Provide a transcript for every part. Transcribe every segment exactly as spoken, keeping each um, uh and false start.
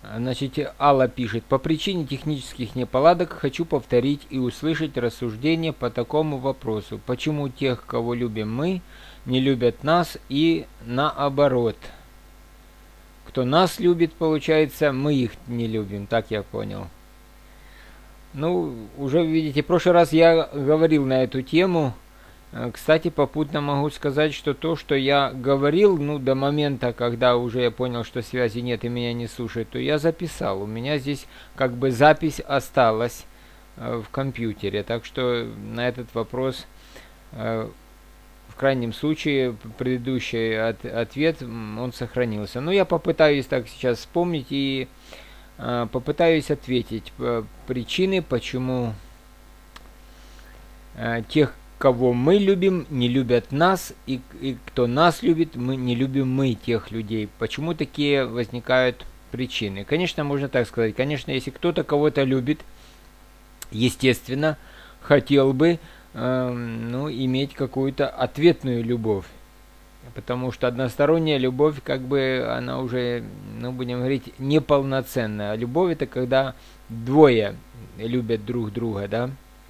Значит, Алла пишет: по причине технических неполадок хочу повторить и услышать рассуждение по такому вопросу. Почему тех, кого любим мы, не любят нас, и наоборот? Кто нас любит, получается, мы их не любим, так я понял. Ну, уже видите, в прошлый раз я говорил на эту тему. Кстати, попутно могу сказать, что то, что я говорил, ну, до момента, когда уже я понял, что связи нет и меня не слушают, то я записал. У меня здесь как бы запись осталась э, в компьютере. Так что на этот вопрос, э, в крайнем случае, предыдущий от, ответ, он сохранился. Но я попытаюсь так сейчас вспомнить и э, попытаюсь ответить причины, почему э, тех, кого мы любим, не любят нас, и, и кто нас любит, мы не любим мы тех людей. Почему такие возникают причины? Конечно, можно так сказать. Конечно, если кто-то кого-то любит, естественно, хотел бы э, ну, иметь какую-то ответную любовь. Потому что односторонняя любовь, как бы, она уже, ну, будем говорить, неполноценная. Любовь — это когда двое любят друг друга, да?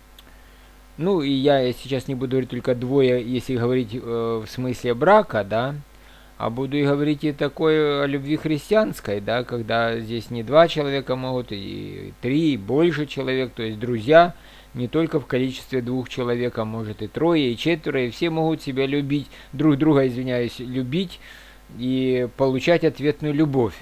Ну, и я сейчас не буду говорить только двое, если говорить э, в смысле брака, да, а буду и говорить и такой о любви христианской, да, когда здесь не два человека могут, и три, и больше человек, то есть друзья, не только в количестве двух человек, а может и трое, и четверо, и все могут себя любить, друг друга, извиняюсь, любить и получать ответную любовь.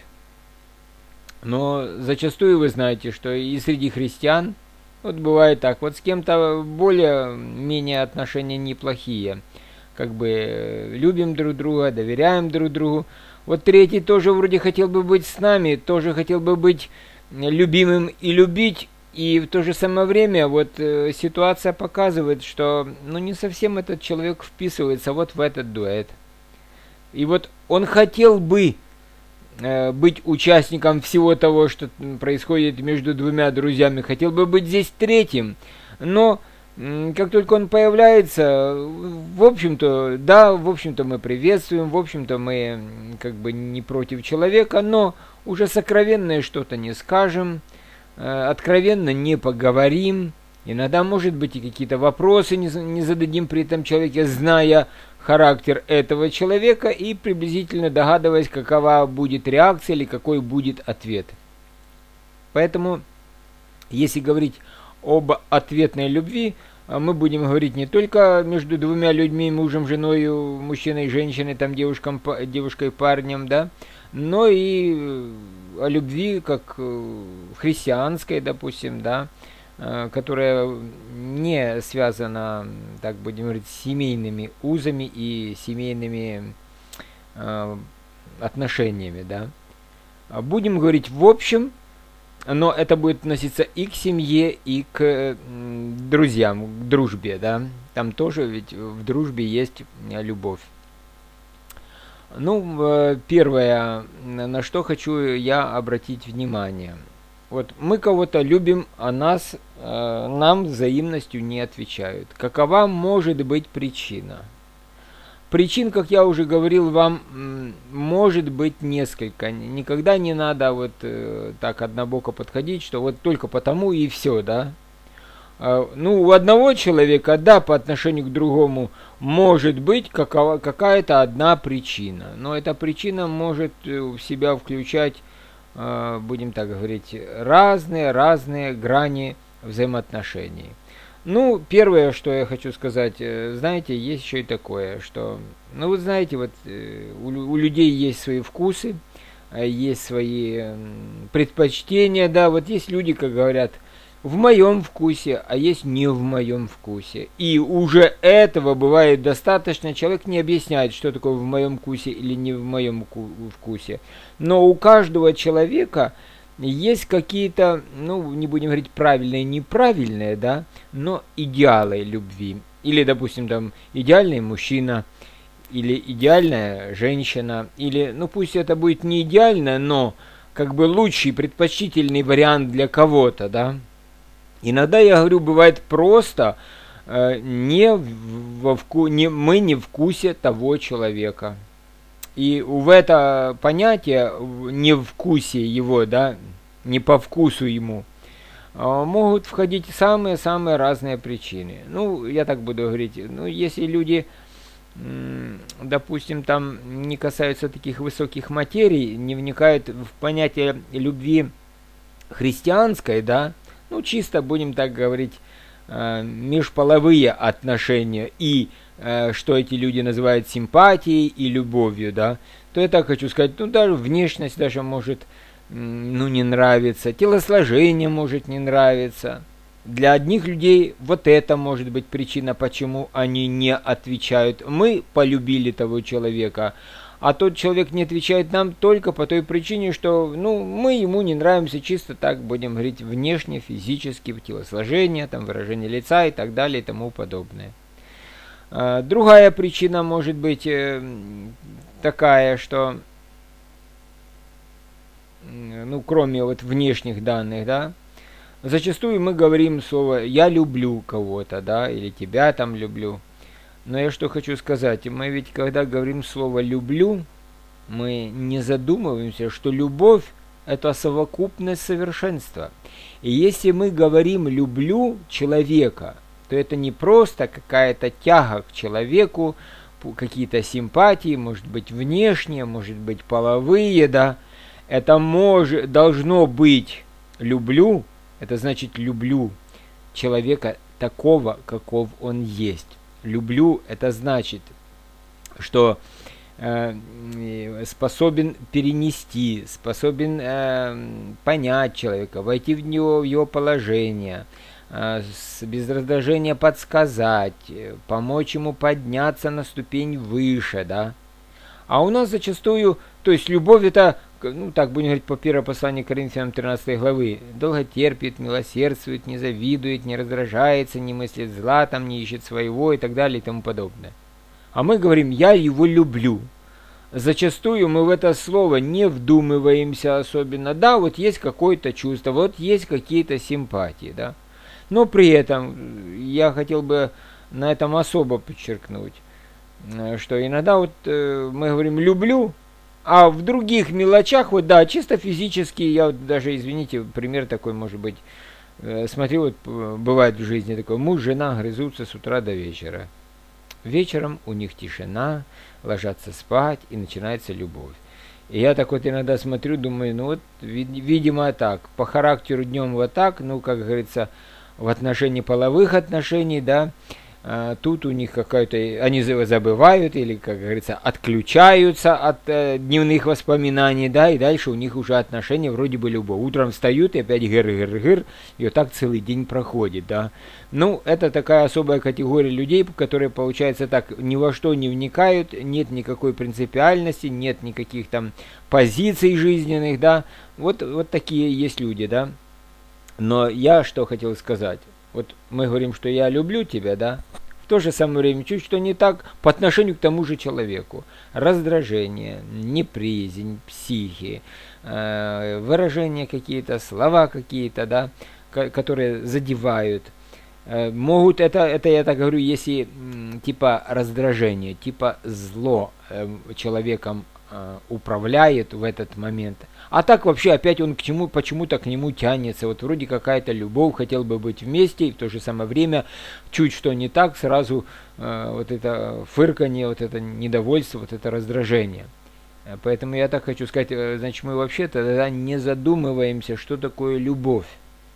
Но зачастую вы знаете, что и среди христиан, вот бывает так, вот с кем-то более-менее отношения неплохие, как бы любим друг друга, доверяем друг другу. Вот третий тоже вроде хотел бы быть с нами, тоже хотел бы быть любимым и любить, и в то же самое время вот э, ситуация показывает, что ну не совсем этот человек вписывается вот в этот дуэт. И вот он хотел бы быть участником всего того, что происходит между двумя друзьями, хотел бы быть здесь третьим, но как только он появляется, в общем-то, да, в общем-то мы приветствуем, в общем-то мы как бы не против человека, но уже сокровенное что-то не скажем, откровенно не поговорим, иногда, может быть, и какие-то вопросы не зададим при этом человеке, зная характер этого человека и приблизительно догадываясь, какова будет реакция или какой будет ответ. Поэтому, если говорить об ответной любви, мы будем говорить не только между двумя людьми, мужем, женой, мужчиной, женщиной, там, девушком, девушкой, парнем, да, но и о любви как христианской, допустим, да, которая не связана, так будем говорить, с семейными узами и семейными э, отношениями, да. Будем говорить в общем, но это будет относиться и к семье, и к э, друзьям, к дружбе, да. Там тоже ведь в дружбе есть любовь. Ну, первое, на что хочу я обратить внимание. Вот мы кого-то любим, а нас, э, нам взаимностью не отвечают. Какова может быть причина? Причин, как я уже говорил вам, может быть несколько. Никогда не надо вот э, так однобоко подходить, что вот только потому и все, да. Э, ну, у одного человека, да, по отношению к другому может быть какова, какая-то одна причина. Но эта причина может в себя включать, будем так говорить, разные-разные грани взаимоотношений. Ну, первое, что я хочу сказать, знаете, есть еще и такое, что, ну, вы знаете, вот у, у людей есть свои вкусы, есть свои предпочтения, да, вот есть люди, как говорят, в моем вкусе, а есть не в моем вкусе. И уже этого бывает достаточно. Человек не объясняет, что такое в моем вкусе или не в моем вкусе. Но у каждого человека есть какие-то, ну, не будем говорить правильные, неправильные, да, но идеалы любви. Или, допустим, там идеальный мужчина, или идеальная женщина, или, ну, пусть это будет не идеально, но как бы лучший, предпочтительный вариант для кого-то, да. Иногда, я говорю, бывает просто э, не во вку... не, мы не в вкусе того человека. И в это понятие, не в вкусе его, да, не по вкусу ему, могут входить самые-самые разные причины. Ну, я так буду говорить, ну, если люди, допустим, там не касаются таких высоких материй, не вникают в понятие любви христианской, да, ну, чисто, будем так говорить, межполовые отношения и что эти люди называют симпатией и любовью, да, то я так хочу сказать, ну, даже внешность даже может, ну, не нравится, телосложение может не нравиться. Для одних людей вот это может быть причина, почему они не отвечают. Мы полюбили того человека, а тот человек не отвечает нам только по той причине, что, ну, мы ему не нравимся чисто так, будем говорить, внешне, физически, телосложение, там, выражение лица и так далее и тому подобное. Другая причина может быть такая, что, ну, кроме вот внешних данных, да, зачастую мы говорим слово «я люблю кого-то», да, или «тебя там люблю». Но я что хочу сказать, мы ведь когда говорим слово «люблю», мы не задумываемся, что любовь – это совокупность совершенства. И если мы говорим «люблю человека», то это не просто какая-то тяга к человеку, какие-то симпатии, может быть внешние, может быть половые, да. Это может, должно быть люблю, это значит люблю человека такого, каков он есть. Люблю, это значит, что э, способен перенести, способен э, понять человека, войти в него, в его положение, без раздражения подсказать, помочь ему подняться на ступень выше, да. А у нас зачастую, то есть любовь это, ну так будем говорить по первому посланию к Коринфянам тринадцатой главы, долго терпит, милосердствует, не завидует, не раздражается, не мыслит зла, там не ищет своего и так далее и тому подобное. А мы говорим, я его люблю. Зачастую мы в это слово не вдумываемся особенно. Да, вот есть какое-то чувство, вот есть какие-то симпатии, да. Но при этом я хотел бы на этом особо подчеркнуть, что иногда вот э, мы говорим «люблю», а в других мелочах, вот да, чисто физически, я вот даже, извините, пример такой может быть, э, смотрю, вот бывает в жизни такой, муж, жена грызутся с утра до вечера. Вечером у них тишина, ложатся спать и начинается любовь. И я так вот иногда смотрю, думаю, ну вот, видимо, так, по характеру днем вот так, ну, как говорится, в отношении половых отношений, да, а, тут у них какая-то, они забывают или, как говорится, отключаются от э, дневных воспоминаний, да, и дальше у них уже отношения вроде бы любовь. Утром встают и опять гыр-гыр-гыр, и вот так целый день проходит, да. Ну, это такая особая категория людей, которые, получается, так ни во что не вникают, нет никакой принципиальности, нет никаких там позиций жизненных, да. Вот, вот такие есть люди, да. Но я что хотел сказать, вот мы говорим, что я люблю тебя, да, в то же самое время чуть что не так по отношению к тому же человеку. Раздражение, неприязнь, психи, э, выражения какие-то, слова какие-то, да, которые задевают. Э, могут, это, это я так говорю, если м, типа раздражение, типа зло э, человеком э, управляет в этот момент. А так вообще опять он к чему, почему-то к нему тянется. Вот вроде какая-то любовь, хотел бы быть вместе, и в то же самое время чуть что не так, сразу э, вот это фырканье, вот это недовольство, вот это раздражение. Поэтому я так хочу сказать, э, значит, мы вообще-то тогда не задумываемся, что такое любовь.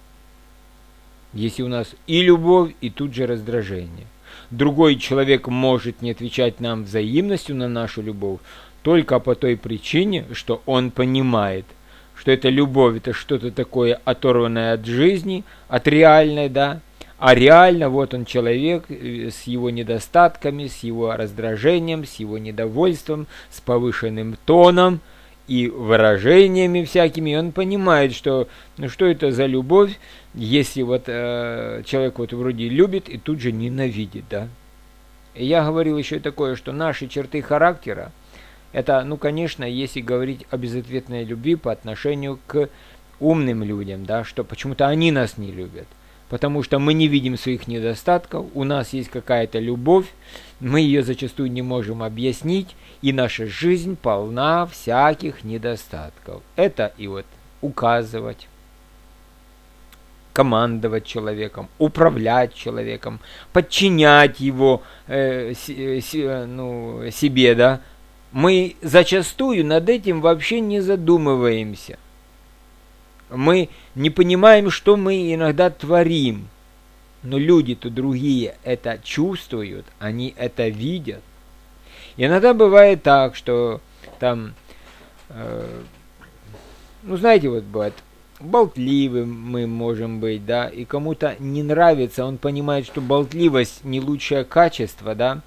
Если у нас и любовь, и тут же раздражение. Другой человек может не отвечать нам взаимностью на нашу любовь, только по той причине, что он понимает, что эта любовь это что-то такое оторванное от жизни, от реальной, да, а реально вот он человек с его недостатками, с его раздражением, с его недовольством, с повышенным тоном и выражениями всякими, и он понимает, что ну что это за любовь, если вот э, человек вот вроде любит и тут же ненавидит, да. И я говорил еще такое, что наши черты характера, это, ну, конечно, если говорить о безответной любви по отношению к умным людям, да, что почему-то они нас не любят. потому что мы не видим своих недостатков, у нас есть какая-то любовь, мы ее зачастую не можем объяснить, и наша жизнь полна всяких недостатков. Это и вот указывать, командовать человеком, управлять человеком, подчинять его э, с, с, ну, себе, да. Мы зачастую над этим вообще не задумываемся. Мы не понимаем, что мы иногда творим. Но люди-то другие это чувствуют, они это видят. И иногда бывает так, что там, э, ну знаете, вот бывает, болтливым мы можем быть, да, и кому-то не нравится, он понимает, что болтливость не лучшее качество, да,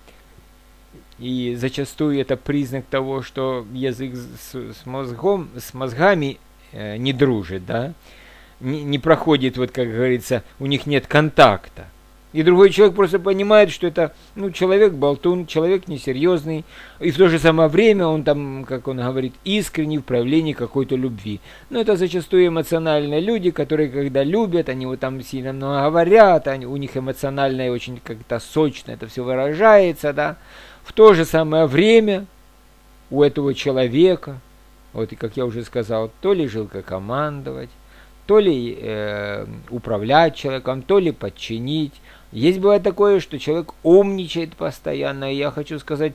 и зачастую это признак того, что язык с, с, мозгом, с мозгами э, не дружит, да, не, не проходит, вот как говорится, у них нет контакта. И другой человек просто понимает, что это, ну, человек болтун, человек несерьезный, и в то же самое время он там, как он говорит, искренний в проявлении какой-то любви. Но это зачастую эмоциональные люди, которые, когда любят, они вот там сильно много говорят, они, у них эмоционально и очень как-то сочно это все выражается, да. В то же самое время у этого человека, вот и как я уже сказал, то ли жилка командовать, то ли э, управлять человеком, то ли подчинить. Есть бывает такое, что человек умничает постоянно, и я хочу сказать,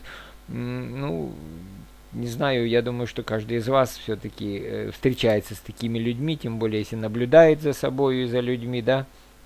ну, не знаю, я думаю, что каждый из вас все-таки э, встречается с такими людьми, тем более, если наблюдает за собой и за людьми, да.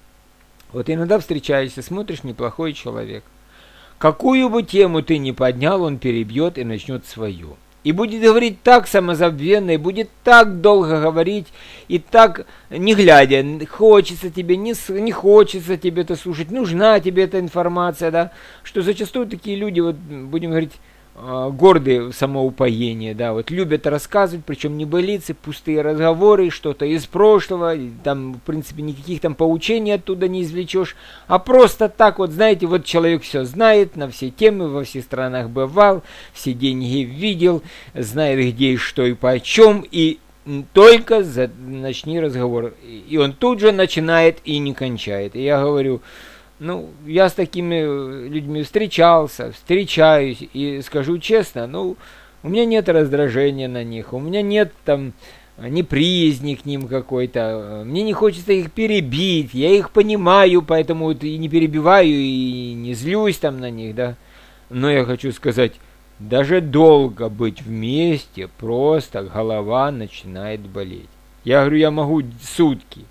Вот иногда встречаешься, смотришь, неплохой человек. Какую бы тему ты ни поднял, он перебьет и начнет свою. И будет говорить так самозабвенно, и будет так долго говорить, и так, не глядя, хочется тебе, не, не хочется тебе это слушать, нужна тебе эта информация, да, что зачастую такие люди, вот будем говорить, гордые в самоупоении, да, вот любят рассказывать, причем небылицы, пустые разговоры, что-то из прошлого, там, в принципе, никаких там поучений оттуда не извлечешь, а просто так вот, знаете, вот человек все знает, на все темы, во всех странах бывал, все деньги видел, знает где и что и почем, и только за, начни разговор, и он тут же начинает и не кончает. И я говорю, ну, я с такими людьми встречался, встречаюсь, и скажу честно, ну, у меня нет раздражения на них, у меня нет там неприязни к ним какой-то, мне не хочется их перебить, я их понимаю, поэтому вот и не перебиваю, и не злюсь там на них, да. Но я хочу сказать, даже долго быть вместе, просто голова начинает болеть. Я говорю, я могу сутки.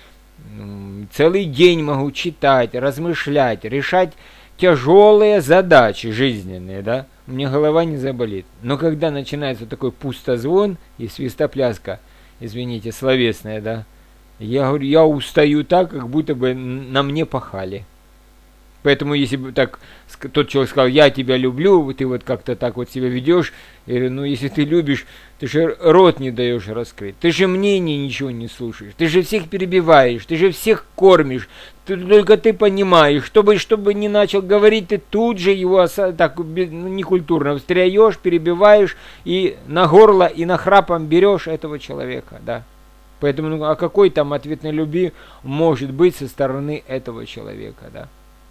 Целый день могу читать, размышлять, решать тяжелые задачи жизненные, да, у меня голова не заболит. Но когда начинается такой пустозвон и свистопляска, извините, словесная, да, я говорю, я устаю так, как будто бы на мне пахали. Поэтому, если бы так тот человек сказал, я тебя люблю, ты вот как-то так вот себя ведешь, я говорю, ну если ты любишь, ты же рот не даешь раскрыть, ты же мнение ничего не слушаешь, ты же всех перебиваешь, ты же всех кормишь, ты, только ты понимаешь, чтобы, чтобы не начал говорить, ты тут же его так ну, некультурно встряешь, перебиваешь и на горло и на храпом берешь этого человека, да. Поэтому ну, а какой там ответной любви может быть со стороны этого человека, да.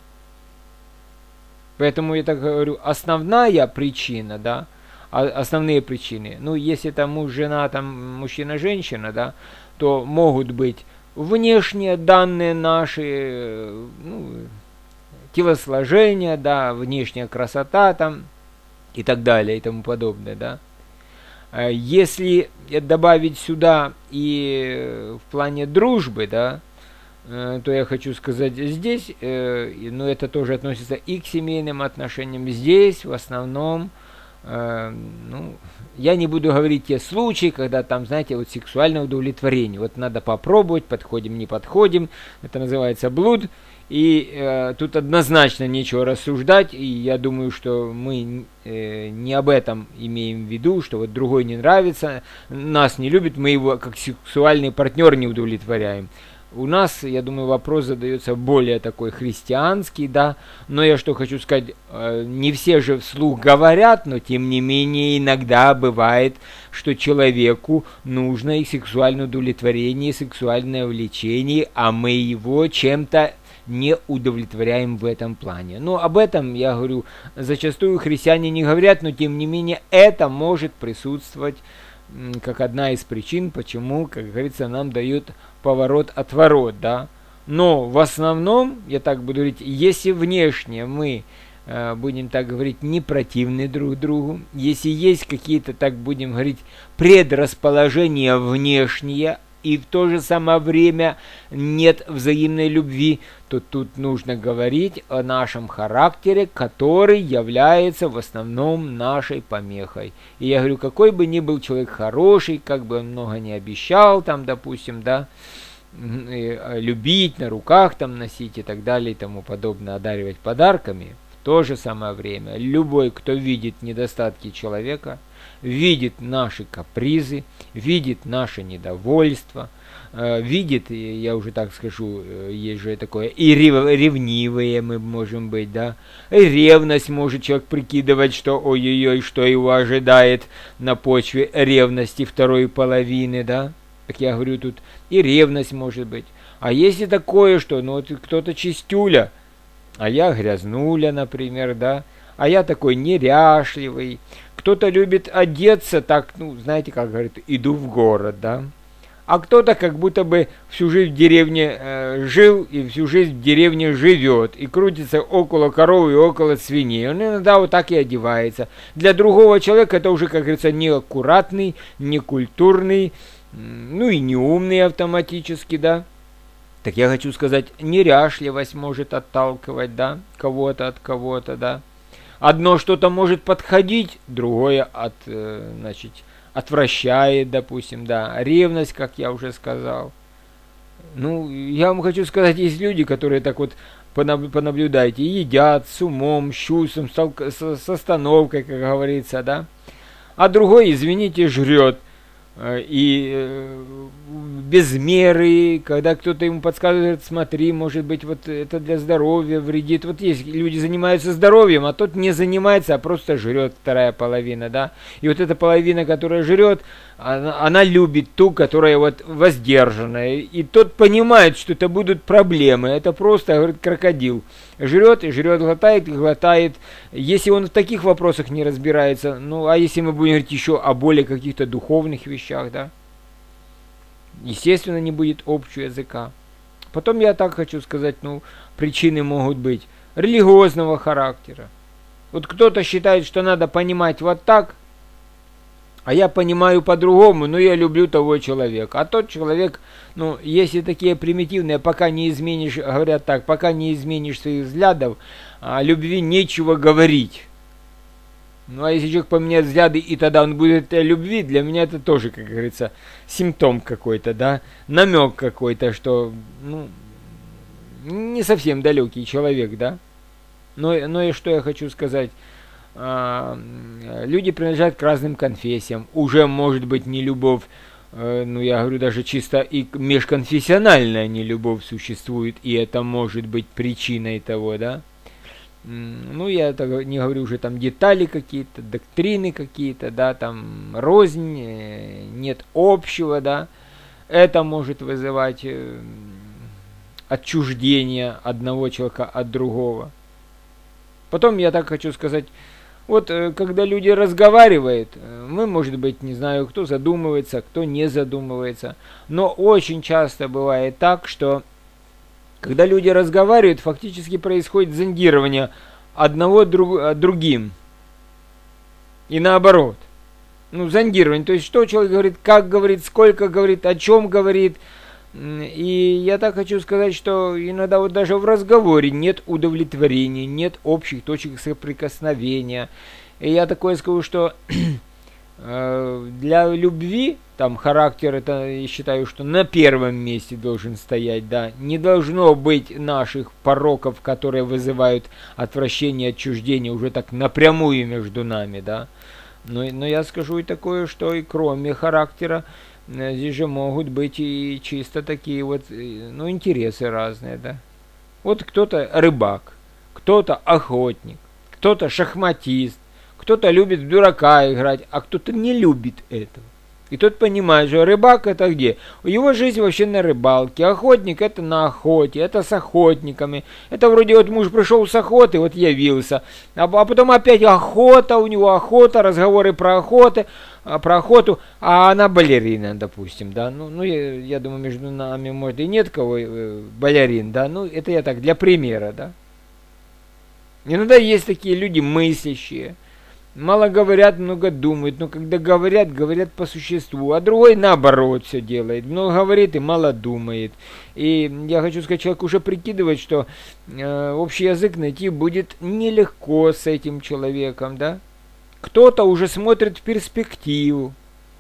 Поэтому я так говорю, основная причина, да, основные причины, ну, если там муж, жена, там мужчина, женщина, да, то могут быть внешние данные наши, ну, телосложение, да, внешняя красота там и так далее и тому подобное, да. Если добавить сюда и в плане дружбы, да, то я хочу сказать здесь, но это тоже относится и к семейным отношениям, здесь в основном, ну, я не буду говорить те случаи, когда там, знаете, вот сексуальное удовлетворение, вот надо попробовать, подходим, не подходим, это называется блуд, и э, тут однозначно нечего рассуждать, и я думаю, что мы э, не об этом имеем в виду, что вот другой не нравится, нас не любит, мы его как сексуальный партнер не удовлетворяем. У нас, я думаю, вопрос задается более такой христианский, да, но я что хочу сказать, не все же вслух говорят, но тем не менее иногда бывает, что человеку нужно и сексуальное удовлетворение, и сексуальное влечение, а мы его чем-то не удовлетворяем в этом плане. Ну, об этом, я говорю, зачастую христиане не говорят, но тем не менее это может присутствовать как одна из причин, почему, как говорится, нам дают поворот-отворот, да. Но в основном, я так буду говорить, если внешне мы, э, будем так говорить, не противны друг другу, если есть какие-то, так будем говорить, предрасположения внешние, и в то же самое время нет взаимной любви, то тут нужно говорить о нашем характере, который является в основном нашей помехой. И я говорю, какой бы ни был человек хороший, как бы он много не обещал, там, допустим, да, любить, на руках там носить и так далее и тому подобное, одаривать подарками, в то же самое время любой, кто видит недостатки человека, видит наши капризы, видит наше недовольство, э, видит, я уже так скажу, есть же такое, и ревнивые мы можем быть, да, и ревность может человек прикидывать, что ой-ой-ой, что его ожидает на почве ревности второй половины, да, как я говорю, тут и ревность может быть. А если такое, что, ну, вот кто-то чистюля, а я грязнуля, например, да, а я такой неряшливый. Кто-то любит одеться так, ну, знаете, как говорит, иду в город, да. А кто-то как будто бы всю жизнь в деревне э, жил и всю жизнь в деревне живет. И крутится около коровы и около свиней. Он иногда вот так и одевается. Для другого человека это уже, как говорится, неаккуратный, некультурный, ну и неумный автоматически, да. Так я хочу сказать, неряшливость может отталкивать, да, кого-то от кого-то, да. Одно что-то может подходить, другое от, э, значит, отвращает, допустим, да. Ревность, как я уже сказал. Ну, я вам хочу сказать, есть люди, которые так вот понаблюдайте, едят с умом, с чувством, с, с остановкой, как говорится, да. А другой, извините, жрет. И без меры, когда кто-то ему подсказывает, смотри, может быть, вот это для здоровья вредит. Вот есть люди занимаются здоровьем, а тот не занимается, а просто жрет, вторая половина, да. И вот эта половина, которая жрет, она, она любит ту, которая вот воздержанная. И тот понимает, что это будут проблемы. Это просто, говорит, крокодил. Жрет и жрет, глотает и глотает. Если он в таких вопросах не разбирается, ну, а если мы будем говорить еще о более каких-то духовных вещах, да, естественно, не будет общего языка. Потом я так хочу сказать, ну, причины могут быть религиозного характера. Вот кто-то считает, что надо понимать вот так, а я понимаю по-другому, но я люблю того человека. А тот человек, ну, если такие примитивные, пока не изменишь, говорят так, пока не изменишь своих взглядов, о любви нечего говорить. Ну, а если человек поменяет взгляды, и тогда он будет о любви, для меня это тоже, как говорится, симптом какой-то, да, намек какой-то, что, ну, не совсем далекий человек, да. Но, но и что я хочу сказать, люди принадлежат к разным конфессиям, уже может быть не любовь, ну я говорю даже чисто и межконфессиональная нелюбовь существует, и это может быть причиной того, да. Ну я так не говорю уже там детали какие-то, доктрины какие-то, да, там рознь, нет общего, да, это может вызывать отчуждение одного человека от другого. Потом я так хочу сказать, вот когда люди разговаривают, мы, может быть, не знаю, кто задумывается, кто не задумывается, но очень часто бывает так, что когда люди разговаривают, фактически происходит зондирование одного друг, другим. И наоборот. Ну, зондирование, то есть что человек говорит, как говорит, сколько говорит, о чем говорит. И я так хочу сказать, что иногда вот даже в разговоре нет удовлетворения, нет общих точек соприкосновения. И я такое скажу, что для любви, там характер, это я считаю, что на первом месте должен стоять, да. Не должно быть наших пороков, которые вызывают отвращение, отчуждение уже так напрямую между нами, да. Но, но я скажу и такое, что и кроме характера, здесь же могут быть и чисто такие вот, ну, интересы разные, да. Вот кто-то рыбак, кто-то охотник, кто-то шахматист, кто-то любит в дурака играть, а кто-то не любит этого. И тот понимает, что рыбак это где? Его жизнь вообще на рыбалке, охотник это на охоте, это с охотниками. Это вроде вот муж пришел с охоты, вот явился, а, а потом опять охота, у него охота, разговоры про охоты, про охоту, а она балерина, допустим, да. Ну, ну я, я думаю, между нами, может, и нет кого э, балерин, да. Ну, это я так, для примера, да. Иногда есть такие люди мыслящие. Мало говорят, много думают, но когда говорят, говорят по существу, а другой наоборот все делает, много говорит и мало думает. И я хочу сказать, человек уже прикидывает, что э, общий язык найти будет нелегко с этим человеком, да. Кто-то уже смотрит в перспективу,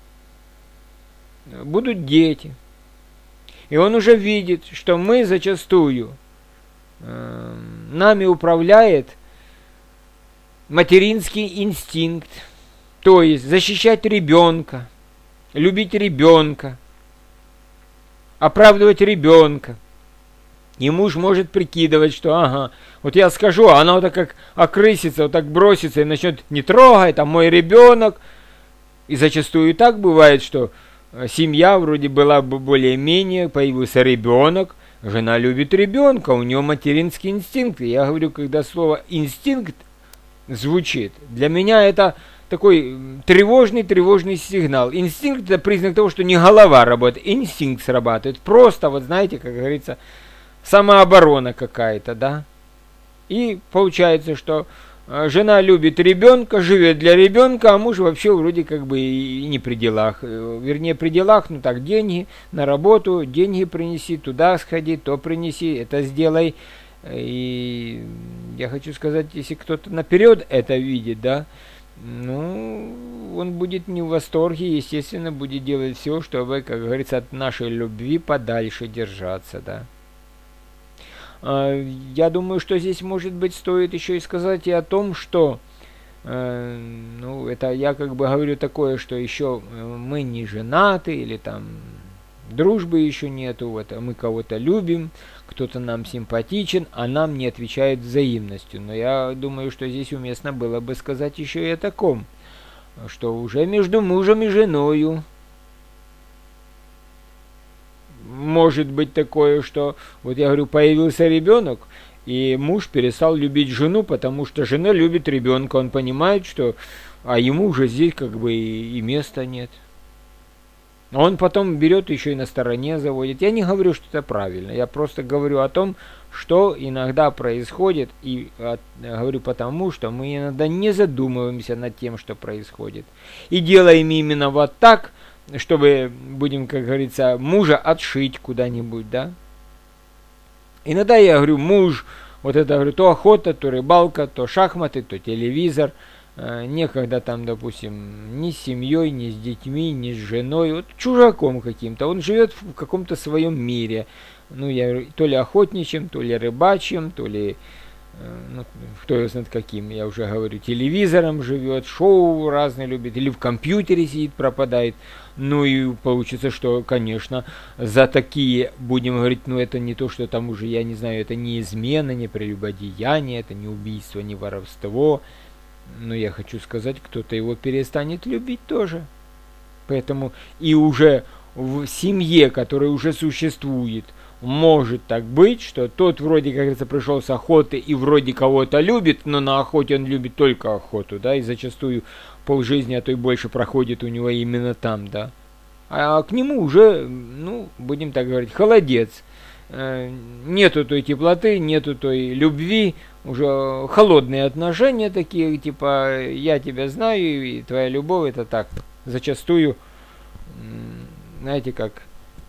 будут дети, и он уже видит, что мы зачастую, э, нами управляет материнский инстинкт, то есть защищать ребенка, любить ребенка, оправдывать ребенка. И муж может прикидывать, что ага, вот я скажу, а она вот так как окрысится, вот так бросится и начнет не трогай, там мой ребенок. И зачастую и так бывает, что семья вроде была бы более-менее, появился ребенок, жена любит ребенка, у нее материнский инстинкт. И я говорю, когда слово инстинкт звучит, для меня это такой тревожный-тревожный сигнал. Инстинкт это признак того, что не голова работает, инстинкт срабатывает. Просто, вот знаете, как говорится, самооборона какая-то, да. И получается, что жена любит ребенка, живет для ребенка, а муж вообще вроде как бы и не при делах. Вернее, при делах, ну так, деньги на работу, деньги принеси, туда сходи, то принеси, это сделай. И я хочу сказать, если кто-то наперед это видит, да, ну, он будет не в восторге, естественно, будет делать все, чтобы, как говорится, от нашей любви подальше держаться, да. Я думаю, что здесь, может быть, стоит еще и сказать и о том, что, ну, это я как бы говорю такое, что еще мы не женаты или там дружбы еще нету, вот, а мы кого-то любим, кто-то нам симпатичен, а нам не отвечает взаимностью. Но я думаю, что здесь уместно было бы сказать еще и о таком, что уже между мужем и женою может быть такое, что, вот я говорю, появился ребенок, и муж перестал любить жену, потому что жена любит ребенка, он понимает, что, а ему уже здесь как бы и, и места нет. Он потом берет еще и на стороне заводит. Я не говорю, что это правильно. Я просто говорю о том, что иногда происходит. И от, говорю потому, что мы иногда не задумываемся над тем, что происходит. И делаем именно вот так, чтобы, будем, как говорится, мужа отшить куда-нибудь, да. Иногда я говорю, муж, вот это, говорю, то охота, то рыбалка, то шахматы, то телевизор. Некогда там, допустим, ни с семьей, ни с детьми, ни с женой, вот чужаком каким-то. Он живет в каком-то своем мире. Ну, я то ли охотничьим, то ли рыбачьим, то ли, ну, кто его знает каким, я уже говорю, телевизором живет, шоу разные любит, или в компьютере сидит, пропадает. Ну и получится, что, конечно, за такие, будем говорить, ну это не то, что там уже, я не знаю, это не измена, не прелюбодеяние, это не убийство, не воровство. Но я хочу сказать, кто-то его перестанет любить тоже. Поэтому и уже в семье, которая уже существует, может так быть, что тот вроде, как говорится, пришел с охоты и вроде кого-то любит, но на охоте он любит только охоту, да, и зачастую полжизни, а то и больше проходит у него именно там, да. А к нему уже, ну, будем так говорить, холодец. Нету той теплоты, нету той любви, уже холодные отношения такие, типа, я тебя знаю, и твоя любовь, это так, зачастую, знаете, как,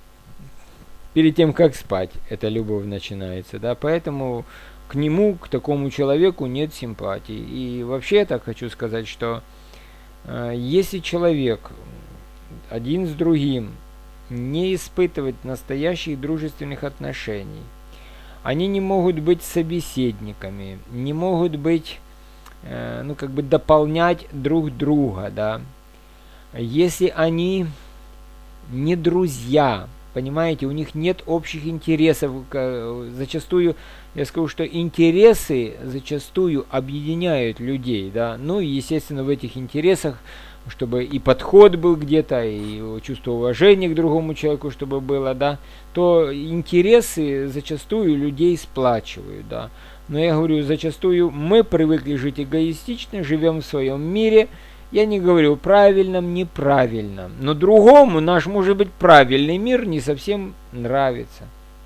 перед тем, как спать, эта любовь начинается, да, поэтому к нему, к такому человеку нет симпатии. И вообще я так хочу сказать, что э, если человек один с другим не испытывать настоящих дружественных отношений, они не могут быть собеседниками, не могут быть, э, ну, как бы дополнять друг друга, да. Если они не друзья. Понимаете, у них нет общих интересов. Зачастую, я скажу, что интересы зачастую объединяют людей, да. Ну и, естественно, в этих интересах, чтобы и подход был где-то, и чувство уважения к другому человеку, чтобы было, да, то интересы зачастую людей сплачивают, да. Но я говорю, зачастую мы привыкли жить эгоистично, живем в своем мире. Я не говорю правильном, неправильном, но другому наш, может быть, правильный мир не совсем нравится.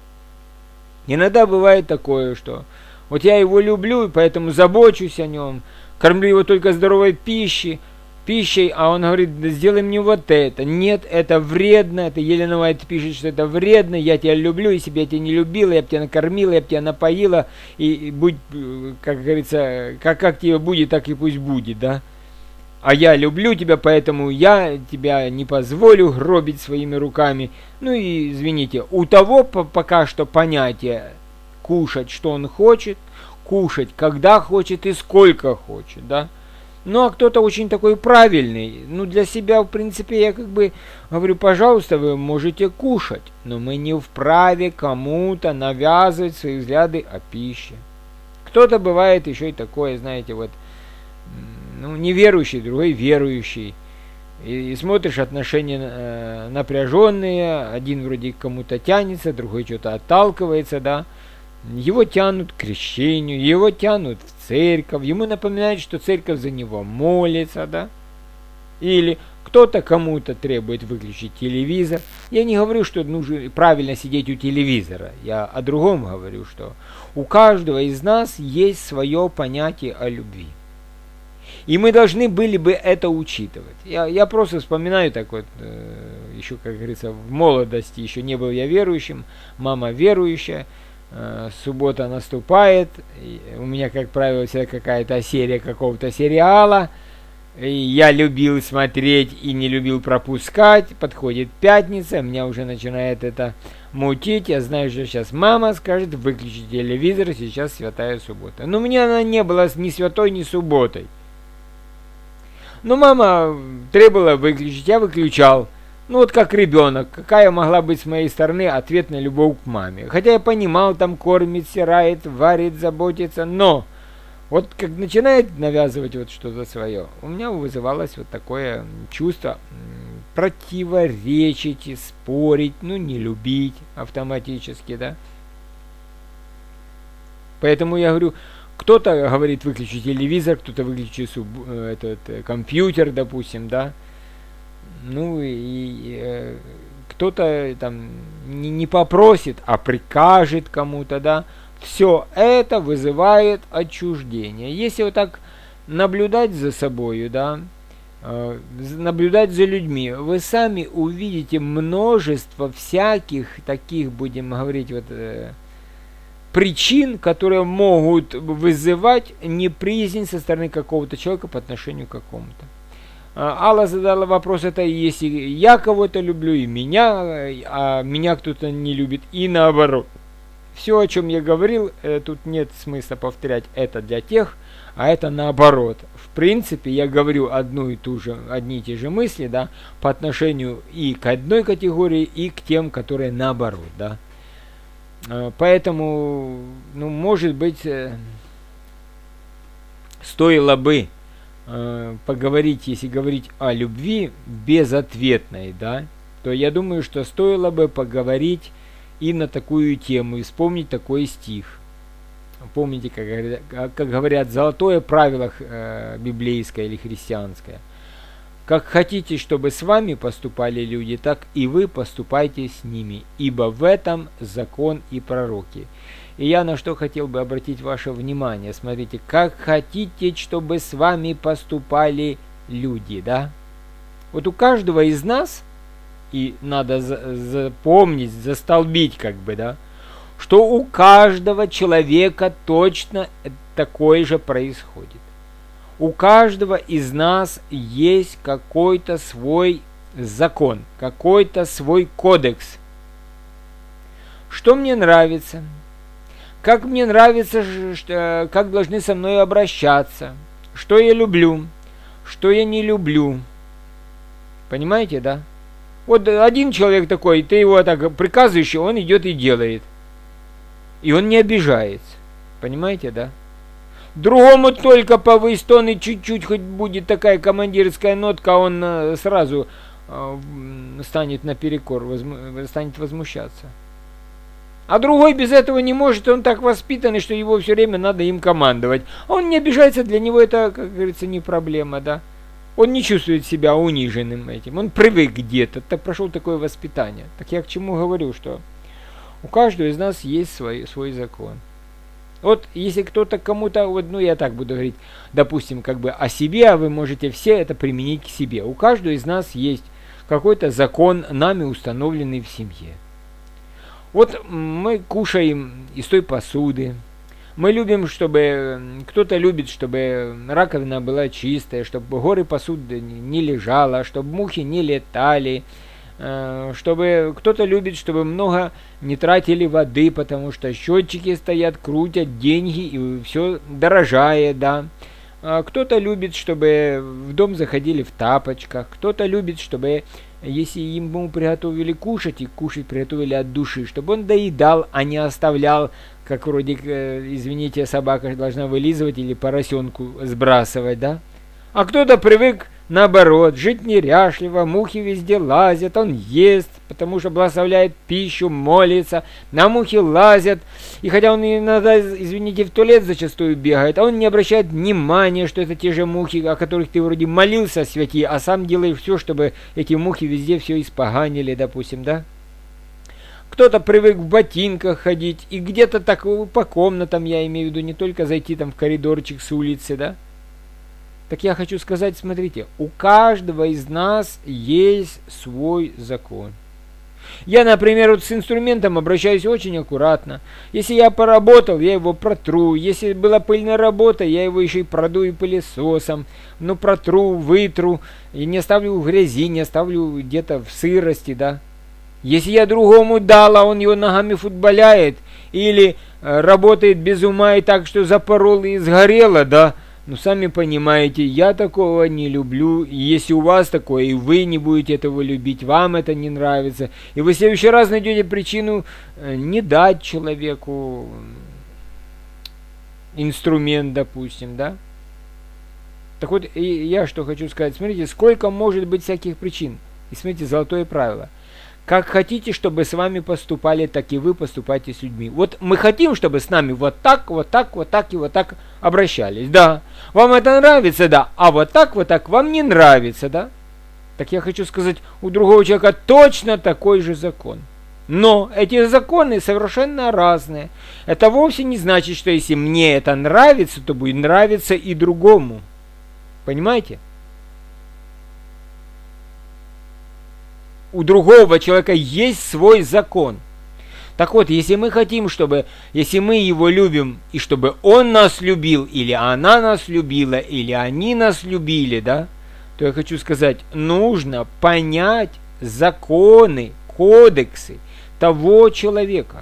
Иногда бывает такое, что вот я его люблю, и поэтому забочусь о нем, кормлю его только здоровой пищей, пищей, а он говорит, да сделай мне вот это. Нет, это вредно, это Елена White пишет, что это вредно, я тебя люблю, если бы я тебя не любила, я бы тебя накормила, я бы тебя напоила, и, и будь, как говорится, как, как тебе будет, так и пусть будет, да. А я люблю тебя, поэтому я тебя не позволю гробить своими руками. Ну и, извините, у того пока что понятие кушать, что он хочет, кушать, когда хочет и сколько хочет, да. Ну, а кто-то очень такой правильный. Ну, для себя, в принципе, я как бы говорю, пожалуйста, вы можете кушать, но мы не вправе кому-то навязывать свои взгляды о пище. Кто-то бывает еще и такое, знаете, вот, ну, неверующий, другой верующий. И, и смотришь, отношения э, напряженные, один вроде к кому-то тянется, другой что-то отталкивается, да. Его тянут к крещению, его тянут в церковь, ему напоминают, что церковь за него молится, да. Или кто-то кому-то требует выключить телевизор. Я не говорю, что нужно правильно сидеть у телевизора. Я о другом говорю, что у каждого из нас есть свое понятие о любви. И мы должны были бы это учитывать. Я, я просто вспоминаю так вот, э, еще, как говорится, в молодости, еще не был я верующим, мама верующая, э, суббота наступает, у меня, как правило, всегда какая-то серия какого-то сериала, и я любил смотреть и не любил пропускать, подходит пятница, меня уже начинает это мутить, я знаю, что сейчас мама скажет, выключи телевизор, сейчас святая суббота. Но у меня она не была ни святой, ни субботой. Ну, мама требовала выключить, я выключал. Ну, вот как ребенок. Какая могла быть с моей стороны ответная любовь к маме. Хотя я понимал, там кормит, стирает, варит, заботится. Но вот как начинает навязывать вот что-то свое, у меня вызывалось вот такое чувство противоречить, спорить, ну, не любить автоматически, да. Поэтому я говорю, кто-то говорит выключи телевизор, кто-то выключи суб, этот компьютер, допустим, да. Ну и, и э, кто-то там не, не попросит, а прикажет кому-то, да. Все это вызывает отчуждение. Если вот так наблюдать за собой, да, э, наблюдать за людьми, вы сами увидите множество всяких таких, будем говорить, вот э, причин, которые могут вызывать неприязнь со стороны какого-то человека по отношению к какому-то. Алла задала вопрос, это если я кого-то люблю, и меня, а меня кто-то не любит, и наоборот. Все, о чем я говорил, тут нет смысла повторять это для тех, а это наоборот. В принципе, я говорю одну и ту же, одни и те же мысли, да, по отношению и к одной категории, и к тем, которые наоборот, да. Поэтому, ну, может быть, стоило бы э, поговорить, если говорить о любви безответной, да, то я думаю, что стоило бы поговорить и на такую тему, и вспомнить такой стих. Помните, как, как говорят, золотое правило э, библейское или христианское. Как хотите, чтобы с вами поступали люди, так и вы поступайте с ними, ибо в этом закон и пророки. И я на что хотел бы обратить ваше внимание. Смотрите, как хотите, чтобы с вами поступали люди, да? Вот у каждого из нас, и надо за запомнить, застолбить как бы, да, что у каждого человека точно такое же происходит. У каждого из нас есть какой-то свой закон, какой-то свой кодекс. Что мне нравится? Как мне нравится, что, как должны со мной обращаться? Что я люблю? Что я не люблю? Понимаете, да? Вот один человек такой, ты его так приказываешь, и он идет и делает. И он не обижается. Понимаете, да? Другому только повысь тон, и чуть-чуть хоть будет такая командирская нотка, он сразу станет наперекор, возму... станет возмущаться. А другой без этого не может, он так воспитанный, что его все время надо им командовать. А он не обижается, для него это, как говорится, не проблема, да? Он не чувствует себя униженным этим, он привык где-то, так прошел такое воспитание. Так я к чему говорю, что у каждого из нас есть свой, свой закон. Вот если кто-то кому-то, вот, ну я так буду говорить, допустим, как бы о себе, а вы можете все это применить к себе. У каждого из нас есть какой-то закон, нами установленный в семье. Вот мы кушаем из той посуды. Мы любим, чтобы кто-то любит, чтобы раковина была чистая, чтобы горы посуды не лежало, чтобы мухи не летали, чтобы кто-то любит, чтобы много не тратили воды, потому что счетчики стоят, крутят деньги и все дорожает, да. Кто-то любит, чтобы в дом заходили в тапочках, кто-то любит, чтобы если ему приготовили кушать, и кушать приготовили от души, чтобы он доедал, а не оставлял, как вроде, извините, собака должна вылизывать или поросенку сбрасывать, да? А кто-то привык, наоборот, жить неряшливо, мухи везде лазят, он ест, потому что благословляет пищу, молится, на мухи лазят, и хотя он иногда, извините, в туалет зачастую бегает, а он не обращает внимания, что это те же мухи, о которых ты вроде молился, святи, а сам делаешь все, чтобы эти мухи везде все испоганили, допустим, да? Кто-то привык в ботинках ходить, и где-то так по комнатам, я имею в виду, не только зайти там в коридорчик с улицы, да? Так я хочу сказать, смотрите, у каждого из нас есть свой закон. Я, например, вот с инструментом обращаюсь очень аккуратно. Если я поработал, я его протру. Если была пыльная работа, я его еще и продую пылесосом. Ну, протру, вытру. И не оставлю в грязи, не оставлю где-то в сырости, да. Если я другому дал, а он его ногами футболяет, или э, работает без ума и так, что запорол и сгорело, да, ну, сами понимаете, я такого не люблю. Если у вас такое, и вы не будете этого любить, вам это не нравится, и вы в следующий раз найдете причину не дать человеку инструмент, допустим, да? Так вот, я что хочу сказать. Смотрите, сколько может быть всяких причин. И смотрите, золотое правило. Как хотите, чтобы с вами поступали, так и вы поступайте с людьми. Вот мы хотим, чтобы с нами вот так, вот так, вот так и вот так обращались. Да. Вам это нравится, да. А вот так, вот так вам не нравится, да. Так я хочу сказать, у другого человека точно такой же закон. Но эти законы совершенно разные. Это вовсе не значит, что если мне это нравится, то будет нравиться и другому. Понимаете? У другого человека есть свой закон. Так вот, если мы хотим, чтобы, если мы его любим, и чтобы он нас любил, или она нас любила, или они нас любили, да, то я хочу сказать, нужно понять законы, кодексы того человека.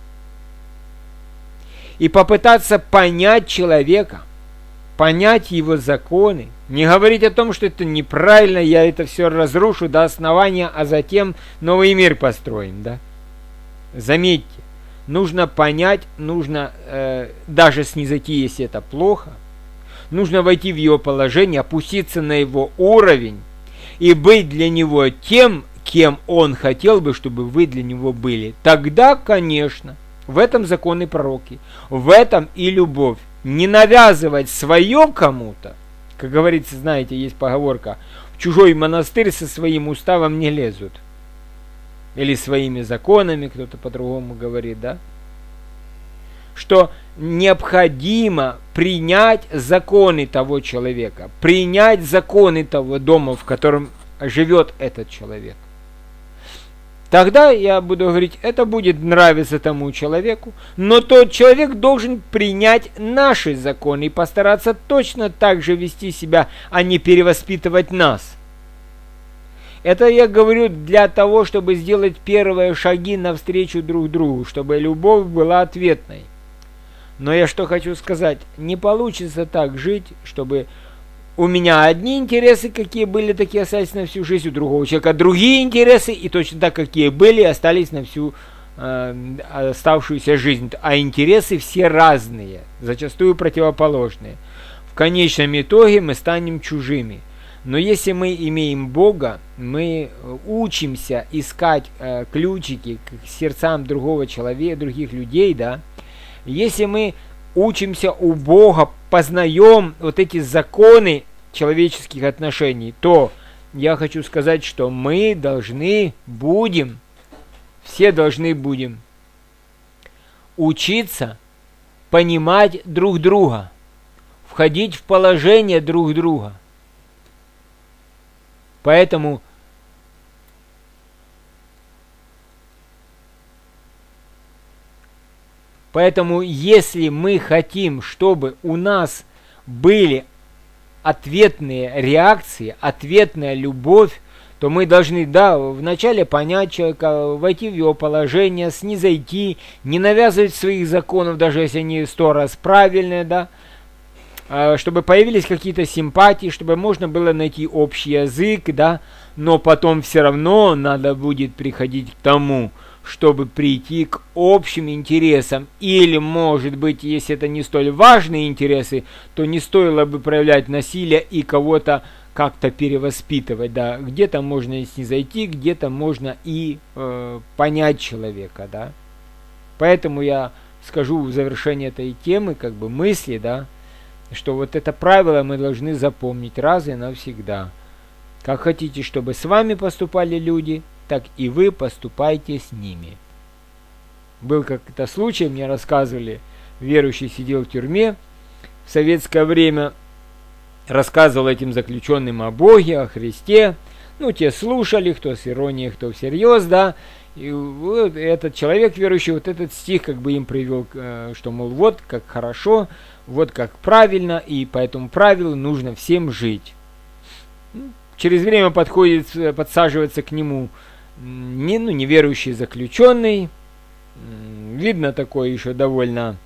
И попытаться понять человека, понять его законы, не говорить о том, что это неправильно, я это все разрушу до основания, а затем новый мир построим, да? Заметьте, нужно понять, нужно э, даже снизойти, если это плохо, нужно войти в его положение, опуститься на его уровень и быть для него тем, кем он хотел бы, чтобы вы для него были. Тогда, конечно, в этом законы пророки, в этом и любовь. Не навязывать свое кому-то, как говорится, знаете, есть поговорка, в чужой монастырь со своим уставом не лезут. Или своими законами, кто-то по-другому говорит, да? Что необходимо принять законы того человека, принять законы того дома, в котором живет этот человек. Тогда я буду говорить, это будет нравиться тому человеку, но тот человек должен принять наши законы и постараться точно так же вести себя, а не перевоспитывать нас. Это я говорю для того, чтобы сделать первые шаги навстречу друг другу, чтобы любовь была ответной. Но я что хочу сказать, не получится так жить, чтобы у меня одни интересы, какие были, такие остались на всю жизнь, у другого человека другие интересы, и точно так, какие были, остались на всю э, оставшуюся жизнь. А интересы все разные, зачастую противоположные. В конечном итоге мы станем чужими. Но если мы имеем Бога, мы учимся искать э, ключики к сердцам другого человека, других людей, да. Если мы учимся у Бога, познаем вот эти законы человеческих отношений, то я хочу сказать, что мы должны будем, все должны будем учиться понимать друг друга, входить в положение друг друга. Поэтому Поэтому, если мы хотим, чтобы у нас были ответные реакции, ответная любовь, то мы должны, да, вначале понять человека, войти в его положение, снизойти, не навязывать своих законов, даже если они сто раз правильные, да, чтобы появились какие-то симпатии, чтобы можно было найти общий язык, да, но потом все равно надо будет приходить к тому, чтобы прийти к общим интересам. Или, может быть, если это не столь важные интересы, то не стоило бы проявлять насилие и кого-то как-то перевоспитывать. Да. Где-то можно и снизойти, где-то можно и э, понять человека. Да. Поэтому я скажу в завершении этой темы, как бы мысли, да, что вот это правило мы должны запомнить раз и навсегда. Как хотите, чтобы с вами поступали люди, так и вы поступайте с ними. Был как-то случай, мне рассказывали, верующий сидел в тюрьме в советское время, рассказывал этим заключенным о Боге, о Христе. Ну, те слушали, кто с иронией, кто всерьез, да. И вот этот человек верующий, вот этот стих как бы им привел, что, мол, вот как хорошо, вот как правильно, и по этому правилу нужно всем жить. Через время подходит, подсаживается к нему не, ну, неверующий заключенный, видно такой еще довольно,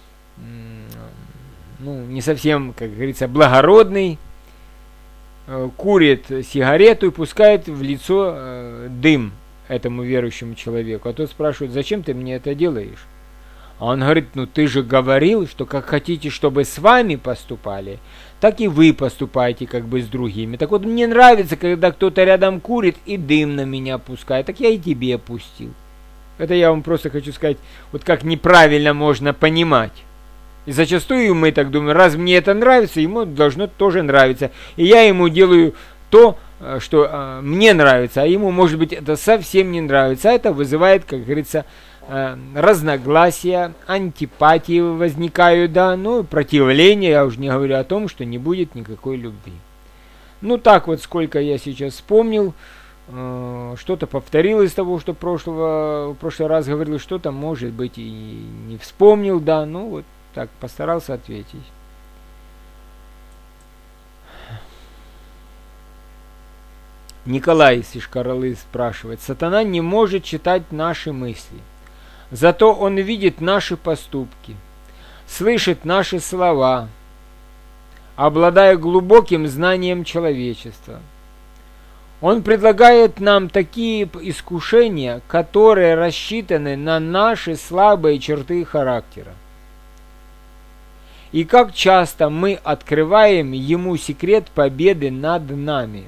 ну, не совсем, как говорится, благородный, курит сигарету и пускает в лицо дым этому верующему человеку. А тот спрашивает: зачем ты мне это делаешь? А он говорит: ну ты же говорил, что как хотите, чтобы с вами поступали, так и вы поступаете как бы с другими. Так вот, мне нравится, когда кто-то рядом курит и дым на меня пускает, так я и тебе пустил. Это я вам просто хочу сказать, вот как неправильно можно понимать. И зачастую мы так думаем: раз мне это нравится, ему должно тоже нравиться. И я ему делаю то, что э, мне нравится, а ему, может быть, это совсем не нравится. А это вызывает, как говорится, э, разногласия, антипатии возникают, да, ну, противление, я уже не говорю о том, что не будет никакой любви. Ну, так вот, сколько я сейчас вспомнил, э, что-то повторил из того, что прошлого, в прошлый раз говорил, что-то, может быть, и не вспомнил, да, ну, вот так, постарался ответить. Николай из Ишкаралы спрашивает: сатана не может читать наши мысли, зато он видит наши поступки, слышит наши слова, обладая глубоким знанием человечества. Он предлагает нам такие искушения, которые рассчитаны на наши слабые черты характера. И как часто мы открываем ему секрет победы над нами.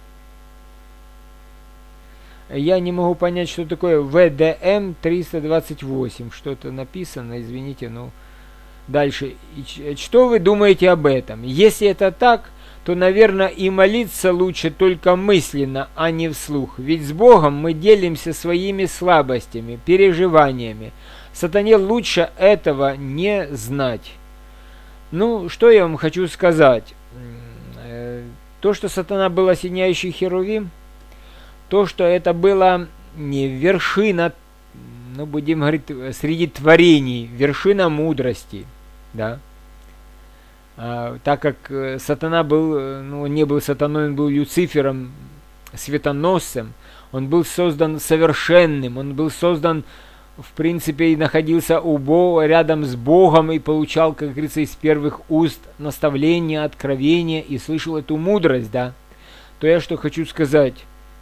Я не могу понять, что такое вэ дэ эм триста двадцать восемь. Что-то написано, извините, ну... Дальше. Что вы думаете об этом? Если это так, то, наверное, и молиться лучше только мысленно, а не вслух. Ведь с Богом мы делимся своими слабостями, переживаниями. Сатане лучше этого не знать. Ну, что я вам хочу сказать? То, что сатана был осеняющий херувим, то, что это была не вершина, ну, будем говорить, среди творений, вершина мудрости, да, а, так как сатана был, ну, он не был сатаной, он был Люцифером, светоносцем, он был создан совершенным, он был создан в принципе, и находился у Бога, рядом с Богом и получал, как говорится, из первых уст наставления, откровения и слышал эту мудрость, да, то я что хочу сказать.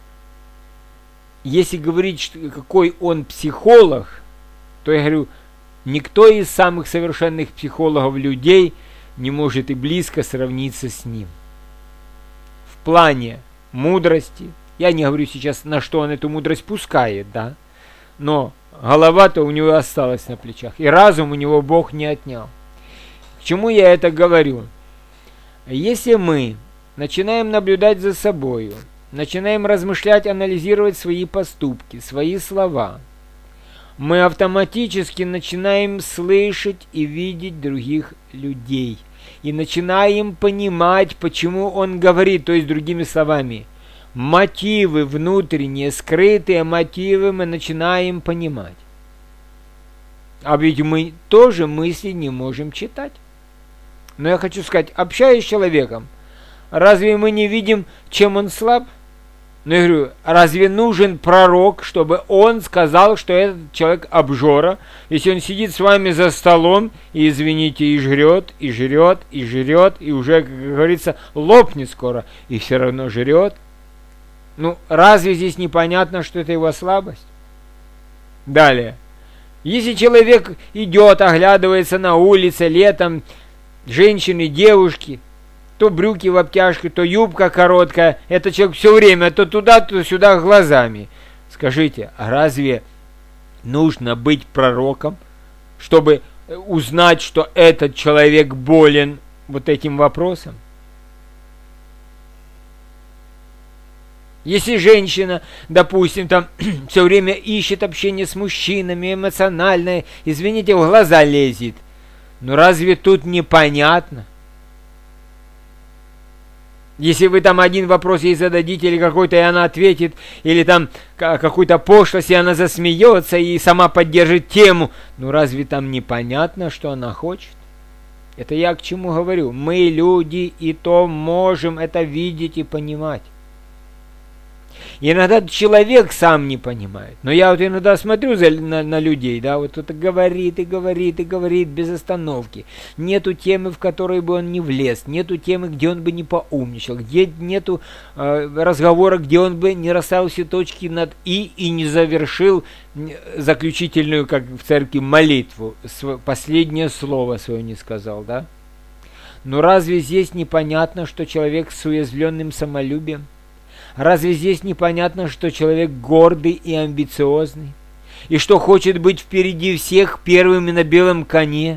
Если говорить, что, какой он психолог, то я говорю, никто из самых совершенных психологов людей не может и близко сравниться с ним. В плане мудрости, я не говорю сейчас, на что он эту мудрость пускает, да, но голова-то у него осталась на плечах, и разум у него Бог не отнял. К чему я это говорю? Если мы начинаем наблюдать за собою, начинаем размышлять, анализировать свои поступки, свои слова, мы автоматически начинаем слышать и видеть других людей. И начинаем понимать, почему он говорит, то есть другими словами, мотивы внутренние, скрытые мотивы мы начинаем понимать. А ведь мы тоже мысли не можем читать. Но я хочу сказать, общаясь с человеком, разве мы не видим, чем он слаб? Ну, я говорю, разве нужен пророк, чтобы он сказал, что этот человек обжора, если он сидит с вами за столом и, извините, и жрет, и жрет, и жрет, и уже, как говорится, лопнет скоро, и все равно жрет? Ну, разве здесь непонятно, что это его слабость? Далее. Если человек идет, оглядывается на улице летом, женщины, девушки, то брюки в обтяжку, то юбка короткая, этот человек все время то туда, то сюда глазами. Скажите, а разве нужно быть пророком, чтобы узнать, что этот человек болен вот этим вопросом? Если женщина, допустим, там все время ищет общение с мужчинами, эмоциональное, извините, в глаза лезет, ну разве тут непонятно? Если вы там один вопрос ей зададите, или какой-то, и она ответит, или там какую-то пошлость, и она засмеется, и сама поддержит тему, ну разве там непонятно, что она хочет? Это я к чему говорю? Мы люди, и то можем это видеть и понимать. Иногда человек сам не понимает. Но я вот иногда смотрю за, на, на людей, да, вот кто-то говорит и говорит и говорит без остановки. Нету темы, в которой бы он не влез, нету темы, где он бы не поумничал, где нету э, разговора, где он бы не расставил все точки над «и» и не завершил заключительную, как в церкви, молитву, последнее слово свое не сказал, да. Но разве здесь непонятно, что человек с уязвленным самолюбием? Разве здесь непонятно, что человек гордый и амбициозный? И что хочет быть впереди всех, первыми на белом коне?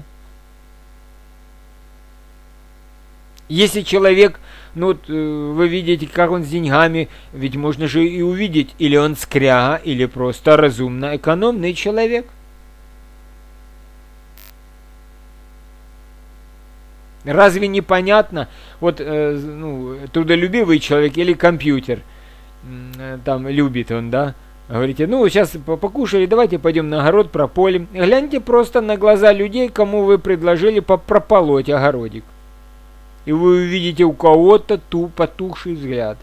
Если человек, ну, вы видите, как он с деньгами, ведь можно же и увидеть, или он скряга, или просто разумно экономный человек. Разве непонятно, вот э, ну, трудолюбивый человек или компьютер, э, там любит он, да, говорите, ну сейчас покушали, давайте пойдем на огород прополим. Гляньте просто на глаза людей, кому вы предложили прополоть огородик. И вы увидите у кого-то ту потухший взгляд.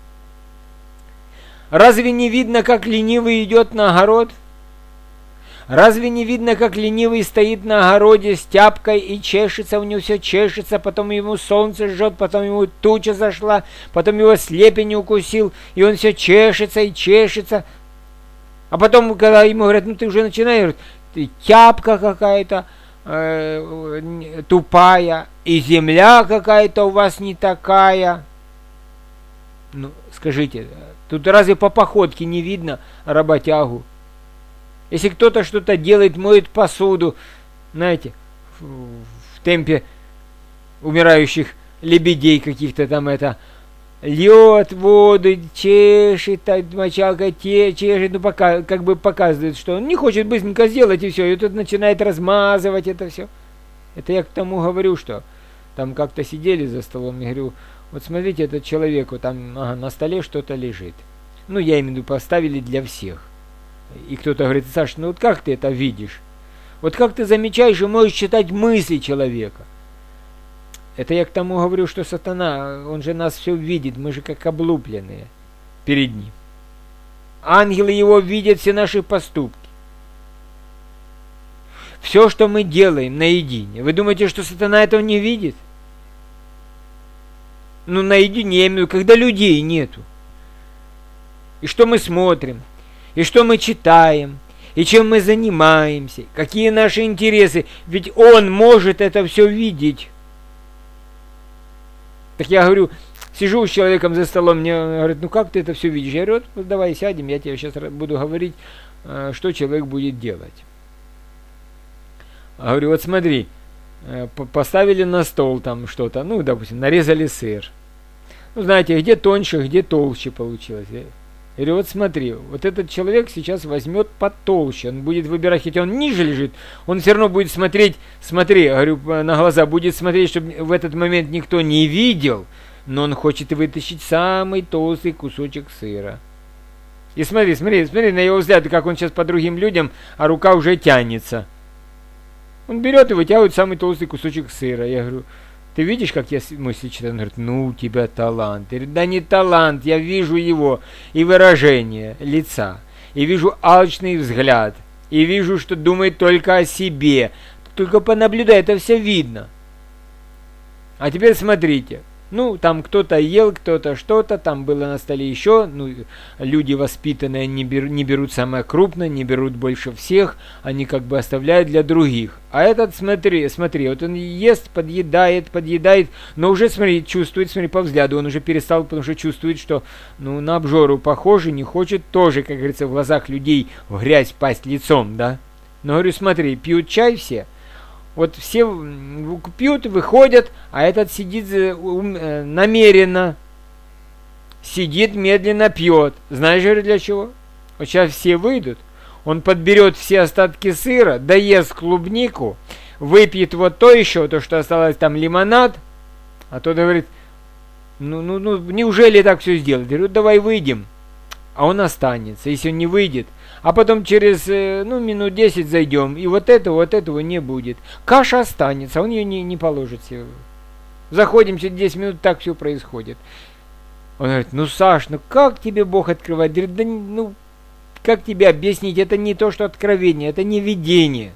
Разве не видно, как ленивый идет на огород? Разве не видно, как ленивый стоит на огороде с тяпкой и чешется, у него все чешется, потом ему солнце жжет, потом ему туча зашла, потом его слепень укусил, и он все чешется и чешется. А потом, когда ему говорят, ну ты уже начинаешь, ты тяпка какая-то э, тупая, и земля какая-то у вас не такая. Ну, скажите, тут разве по походке не видно работягу? Если кто-то что-то делает, моет посуду, знаете, в, в темпе умирающих лебедей каких-то там это, льет воду, чешет, мочалка те, чешет, ну пока, как бы показывает, что он не хочет быстренько сделать и все, и тут начинает размазывать это все. Это я к тому говорю, что там как-то сидели за столом, я говорю, вот смотрите, этот человек, вот там ага, на столе что-то лежит. Ну, я имею в виду, поставили для всех. И кто-то говорит, Саша, ну вот как ты это видишь? Вот как ты замечаешь и можешь читать мысли человека? Это я к тому говорю, что сатана, он же нас все видит, мы же как облупленные перед ним. Ангелы его видят все наши поступки. все, что мы делаем наедине. Вы думаете, что сатана этого не видит? Ну, наедине, я имею в виду, когда людей нету. И что мы смотрим, и что мы читаем, и чем мы занимаемся, какие наши интересы. Ведь он может это все видеть. Так я говорю, сижу с человеком за столом, мне говорят, ну как ты это все видишь? Я говорю, вот давай сядем, я тебе сейчас буду говорить, что человек будет делать. Я говорю, вот смотри, поставили на стол там что-то, ну, допустим, нарезали сыр. Ну, знаете, где тоньше, где толще получилось. Я говорю, вот смотри, вот этот человек сейчас возьмет потолще, он будет выбирать, хотя он ниже лежит, он все равно будет смотреть, смотри, говорю, на глаза, будет смотреть, чтобы в этот момент никто не видел, но он хочет вытащить самый толстый кусочек сыра. И смотри, смотри, смотри на его взгляд, как он сейчас по другим людям, а рука уже тянется. Он берет и вытягивает самый толстый кусочек сыра. Я говорю, ты видишь, как я мысли читаю? Он говорит, ну у тебя талант. Я говорю, да не талант, я вижу его и выражение лица, и вижу алчный взгляд, и вижу, что думает только о себе. Только понаблюдай, это все видно. А теперь смотрите. Ну, там кто-то ел, кто-то что-то, там было на столе еще, ну, люди воспитанные не, бер, не берут самое крупное, не берут больше всех, они как бы оставляют для других. А этот, смотри, смотри, вот он ест, подъедает, подъедает, но уже, смотри, чувствует, смотри, по взгляду, он уже перестал, потому что чувствует, что, ну, на обжору похоже, не хочет тоже, как говорится, в глазах людей в грязь пасть лицом, да. Но, говорю, смотри, пьют чай все. Вот все пьют, выходят, а этот сидит намеренно, сидит, медленно пьет. Знаешь, говорю, для чего? Вот сейчас все выйдут, он подберет все остатки сыра, доест клубнику, выпьет вот то еще, то, что осталось там, лимонад, а тот говорит, ну, ну, ну, неужели так все сделать? Я говорю, давай выйдем. А он останется, если он не выйдет. А потом через, ну, минут десять зайдем, и вот этого, вот этого не будет. Каша останется, он ее не, не положит. Заходим через десять минут, так все происходит. Он говорит, ну, Саш, ну как тебе Бог открывает? Говорит, да ну, как тебе объяснить? Это не то, что откровение, это не видение.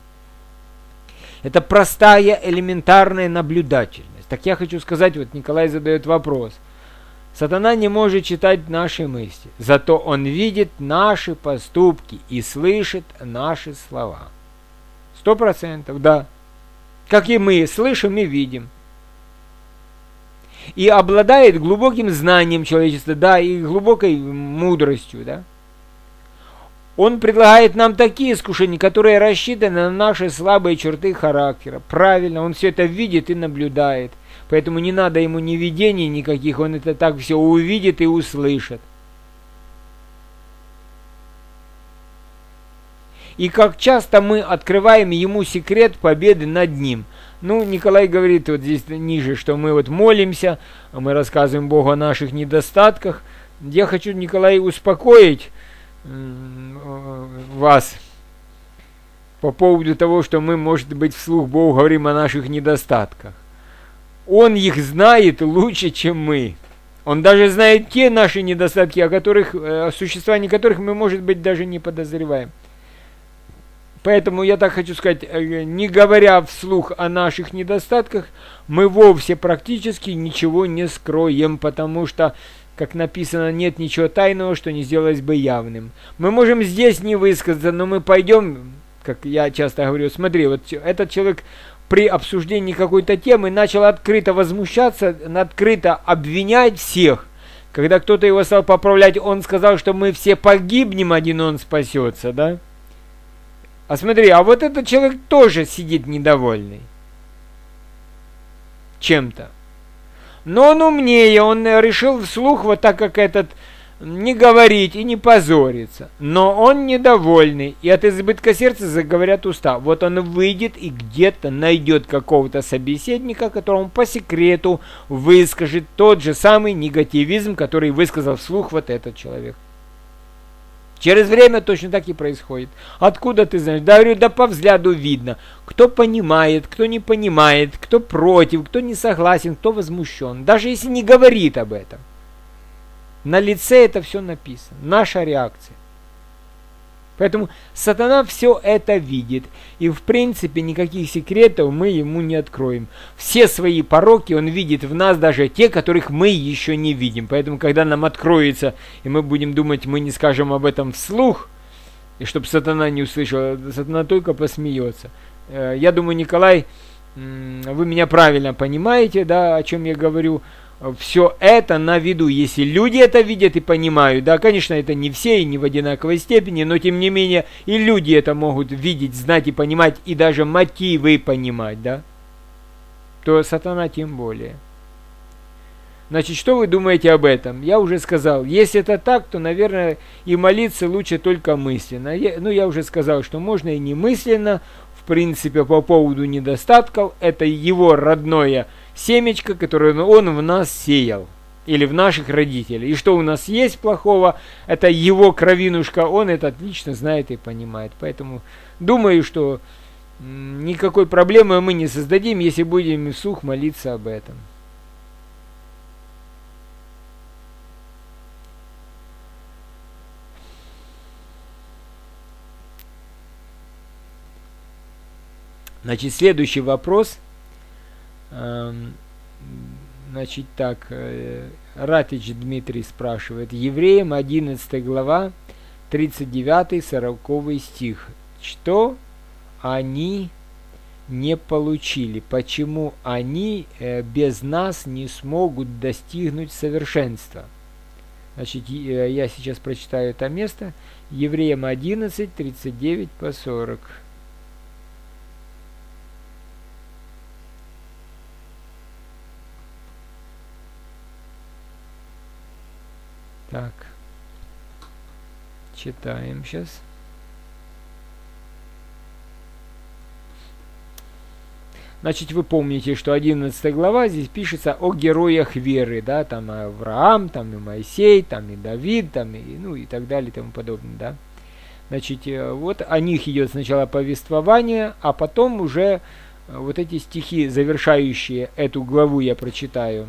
Это простая, элементарная наблюдательность. Так я хочу сказать, вот Николай задает вопрос. Сатана не может читать наши мысли, зато он видит наши поступки и слышит наши слова. Сто процентов, да. Как и мы слышим и видим. И обладает глубоким знанием человечества, да, и глубокой мудростью, да. Он предлагает нам такие искушения, которые рассчитаны на наши слабые черты характера. Правильно, он все это видит и наблюдает. Поэтому не надо ему ни видений никаких, он это так все увидит и услышит. И как часто мы открываем ему секрет победы над ним. Ну, Николай говорит вот здесь ниже, что мы вот молимся, мы рассказываем Богу о наших недостатках. Я хочу, Николай, успокоить вас по поводу того, что мы, может быть, вслух Богу говорим о наших недостатках. Он их знает лучше, чем мы. Он даже знает те наши недостатки, о которых, о существовании которых мы, может быть, даже не подозреваем. Поэтому я так хочу сказать, не говоря вслух о наших недостатках, мы вовсе практически ничего не скроем, потому что, как написано, нет ничего тайного, что не сделалось бы явным. Мы можем здесь не высказаться, но мы пойдем, как я часто говорю, смотри, вот этот человек при обсуждении какой-то темы начал открыто возмущаться, открыто обвинять всех. Когда кто-то его стал поправлять, он сказал, что мы все погибнем, один он спасется, да? А смотри, а вот этот человек тоже сидит недовольный чем-то. Но он умнее, он решил вслух, вот так как этот, не говорить и не позориться. Но он недовольный, и от избытка сердца заговорят уста. Вот он выйдет и где-то найдет какого-то собеседника, которому по секрету выскажет тот же самый негативизм, который высказал вслух вот этот человек. Через время точно так и происходит. Откуда ты знаешь? Да, говорю, да по взгляду видно. Кто понимает, кто не понимает, кто против, кто не согласен, кто возмущен. Даже если не говорит об этом. На лице это все написано. Наша реакция. Поэтому сатана все это видит. И в принципе никаких секретов мы ему не откроем. Все свои пороки он видит в нас, даже те, которых мы еще не видим. Поэтому когда нам откроется, и мы будем думать, мы не скажем об этом вслух, и чтобы сатана не услышал, сатана только посмеется. Я думаю, Николай, вы меня правильно понимаете, да, о чем я говорю. Все это на виду, если люди это видят и понимают, да, конечно, это не все и не в одинаковой степени, но тем не менее и люди это могут видеть, знать и понимать, и даже мотивы понимать, да, то сатана тем более. Значит, что вы думаете об этом? Я уже сказал, если это так, то, наверное, и молиться лучше только мысленно. Я, ну, я уже сказал, что можно и не мысленно, в принципе, по поводу недостатков, это его родное семечко, которое он в нас сеял, или в наших родителей. И что у нас есть плохого, это его кровинушка, он это отлично знает и понимает. Поэтому думаю, что никакой проблемы мы не создадим, если будем вслух молиться об этом. Значит, следующий вопрос. Значит, так, Ратич Дмитрий спрашивает. Евреям одиннадцатая глава, тридцать девятый сороковый стих. Что они не получили? Почему они без нас не смогут достигнуть совершенства? Значит, я сейчас прочитаю это место. Евреям одиннадцать, тридцать девять по сорок. Так, читаем сейчас. Значит, вы помните, что одиннадцатая глава здесь пишется о героях веры, да, там Авраам, там и Моисей, там и Давид, там и, ну, и так далее и тому подобное, да. Значит, вот о них идет сначала повествование, а потом уже вот эти стихи, завершающие эту главу, я прочитаю.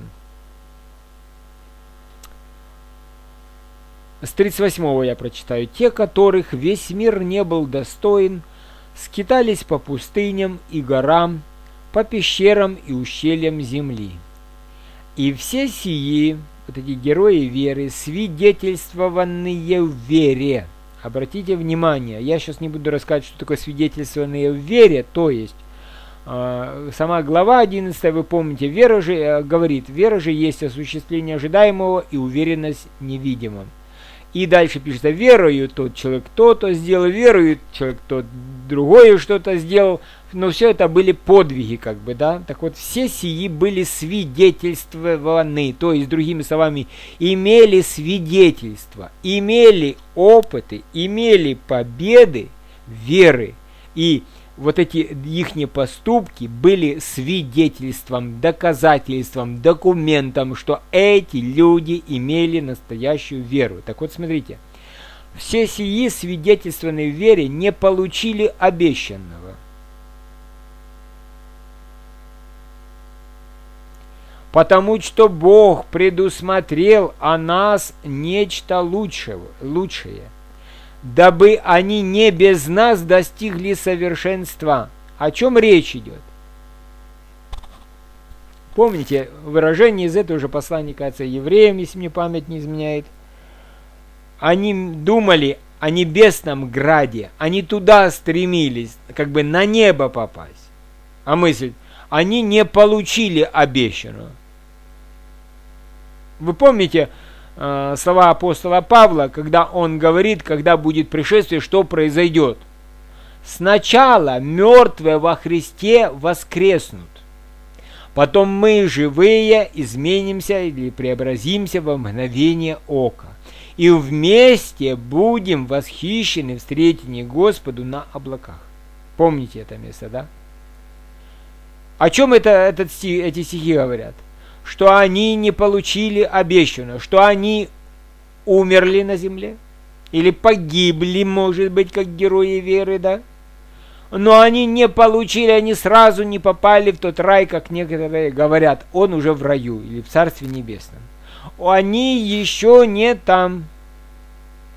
С тридцать восьмого я прочитаю. «Те, которых весь мир не был достоин, скитались по пустыням и горам, по пещерам и ущельям земли. И все сии, вот эти герои веры, свидетельствованные в вере». Обратите внимание, я сейчас не буду рассказывать, что такое свидетельствованные в вере, то есть, э, сама глава одиннадцатая, вы помните, вера же, э, говорит, вера же есть осуществление ожидаемого и уверенность в невидимом. И дальше пишется, верою тот человек то-то сделал, верою человек тот другое что-то сделал, но все это были подвиги, как бы, да. Так вот, все сии были свидетельствованы, то есть, другими словами, имели свидетельства, имели опыты, имели победы веры. И вот эти ихние поступки были свидетельством, доказательством, документом, что эти люди имели настоящую веру. Так вот, смотрите, все сии свидетельственные в вере не получили обещанного. Потому что Бог предусмотрел о нас нечто лучшего, лучшее, дабы они не без нас достигли совершенства. О чем речь идет? Помните выражение из этого же послания, кажется, евреям, если мне память не изменяет. Они думали о небесном граде, они туда стремились, как бы на небо попасть. А мысль, они не получили обещанного. Вы помните э, слова апостола Павла, когда он говорит, когда будет пришествие, что произойдет? Сначала мертвые во Христе воскреснут, потом мы, живые, изменимся или преобразимся во мгновение ока, и вместе будем восхищены встретении Господу на облаках. Помните это место, да? О чем это, этот стих, эти стихи говорят? Что они не получили обещанного, что они умерли на земле, или погибли, может быть, как герои веры, да? Но они не получили, они сразу не попали в тот рай, как некоторые говорят, он уже в раю или в Царстве Небесном. Они еще не там.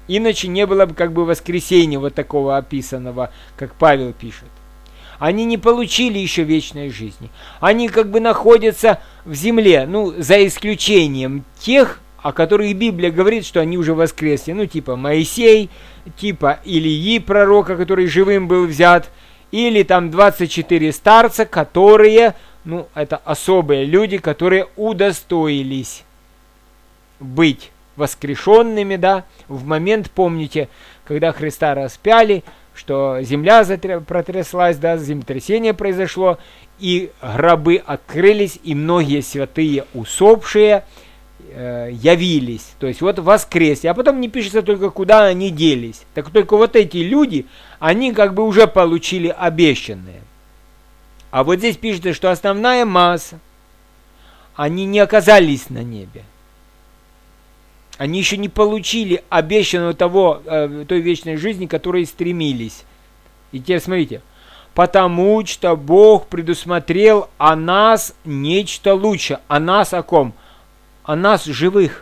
Иначе не было бы как бы воскресения вот такого описанного, как Павел пишет. Они не получили еще вечной жизни. Они как бы находятся в земле, ну, за исключением тех, о которых Библия говорит, что они уже воскресли. Ну, типа Моисей, типа Илии, пророка, который живым был взят, или там двадцать четыре старца, которые, ну, это особые люди, которые удостоились быть воскрешенными, да, в момент, помните, когда Христа распяли, что земля затря... протряслась, да, землетрясение произошло, и гробы открылись, и многие святые усопшие э, явились, то есть вот воскресли, а потом не пишется только, куда они делись. Так только вот эти люди, они как бы уже получили обещанное. А вот здесь пишется, что основная масса, они не оказались на небе. Они еще не получили обещанного того, э, той вечной жизни, к которой стремились. И теперь смотрите. Потому что Бог предусмотрел о нас нечто лучше. О нас о ком? О нас живых.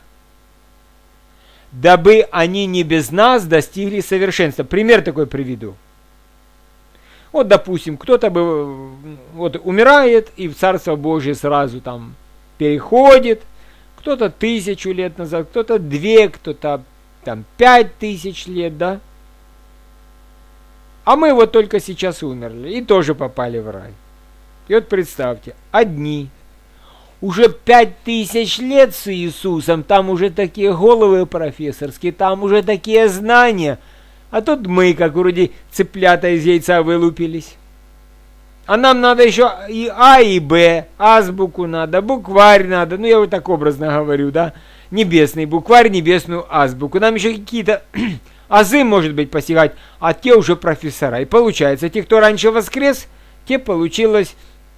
Дабы они не без нас достигли совершенства. Пример такой приведу. Вот, допустим, кто-то бы вот, умирает и в Царство Божие сразу там переходит. Кто-то тысячу лет назад, кто-то две, кто-то там пять тысяч лет, да? А мы вот только сейчас умерли и тоже попали в рай. И вот представьте, одни уже пять тысяч лет с Иисусом, там уже такие головы профессорские, там уже такие знания, а тут мы, как вроде цыплята из яйца, вылупились. А нам надо еще и А, и Б, азбуку надо, букварь надо, ну я вот так образно говорю, да, небесный букварь, небесную азбуку. Нам еще какие-то азы, может быть, постигать, а те уже профессора. И получается, те, кто раньше воскрес, те получилось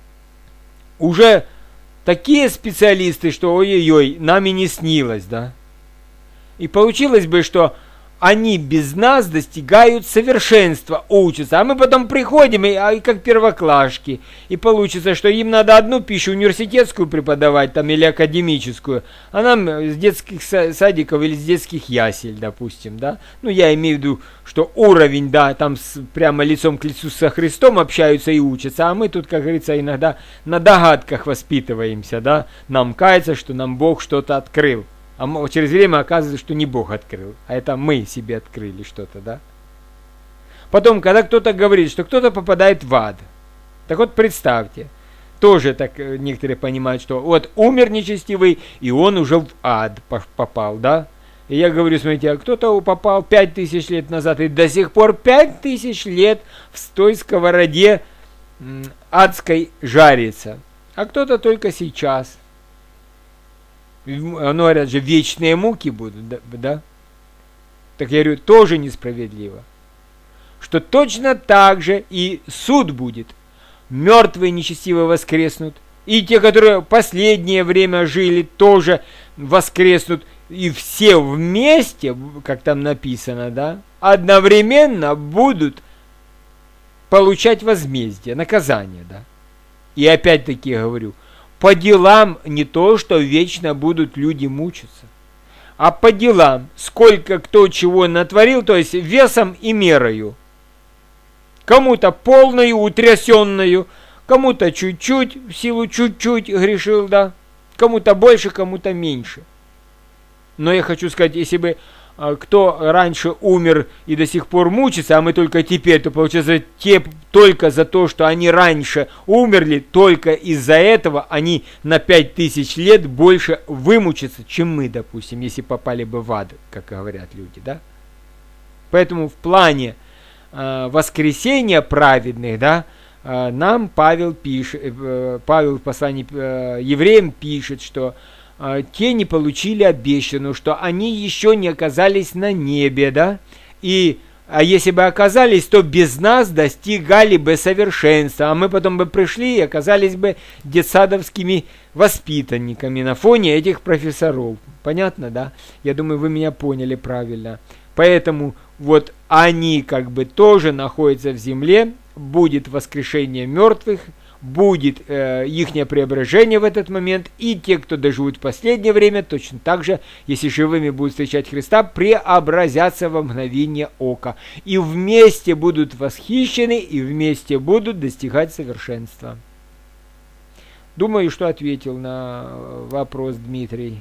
уже такие специалисты, что ой-ой-ой, нам и не снилось, да. И получилось бы, что они без нас достигают совершенства, учатся. А мы потом приходим, и, и как первоклашки. И получится, что им надо одну пищу университетскую преподавать, там, или академическую, а нам с детских садиков или с детских ясель, допустим, да. Ну, я имею в виду, что уровень, да, там с, прямо лицом к лицу со Христом общаются и учатся. А мы тут, как говорится, иногда на догадках воспитываемся, да. Нам кажется, что нам Бог что-то открыл. А через время оказывается, что не Бог открыл, а это мы себе открыли что-то, да? Потом, когда кто-то говорит, что кто-то попадает в ад, так вот представьте, тоже так некоторые понимают, что вот умер нечестивый, и он уже в ад попал, да? И я говорю, смотрите, а кто-то попал пять тысяч лет назад, и до сих пор пять тысяч лет в той сковороде адской жарится, а кто-то только сейчас. Ну, говорят же, вечные муки будут, да, да? Так я говорю, тоже несправедливо. Что точно так же и суд будет. Мертвые нечестивые воскреснут. И те, которые последнее время жили, тоже воскреснут. И все вместе, как там написано, да, одновременно будут получать возмездие, наказание, да. И опять-таки говорю, по делам не то, что вечно будут люди мучиться, а по делам, сколько кто чего натворил, то есть весом и мерою. Кому-то полную, утрясенную, кому-то чуть-чуть, в силу чуть-чуть грешил, да, кому-то больше, кому-то меньше. Но я хочу сказать, если бы кто раньше умер и до сих пор мучится, а мы только теперь, то получается, те только за то, что они раньше умерли, только из-за этого они на пять тысяч лет больше вымучатся, чем мы, допустим, если попали бы в ад, как говорят люди, да? Поэтому в плане э, воскресения праведных, да, э, нам Павел пишет, э, Павел в послании э, евреям пишет, что те не получили обещанную, что они еще не оказались на небе, да, и, а если бы оказались, то без нас достигали бы совершенства, а мы потом бы пришли и оказались бы детсадовскими воспитанниками на фоне этих профессоров. Понятно, да? Я думаю, вы меня поняли правильно. Поэтому вот они как бы тоже находятся в земле, будет воскрешение мертвых, будет э, ихнее преображение в этот момент, и те, кто доживут в последнее время, точно так же, если живыми будут встречать Христа, преобразятся во мгновение ока. И вместе будут восхищены, и вместе будут достигать совершенства. Думаю, что ответил на вопрос Дмитрий.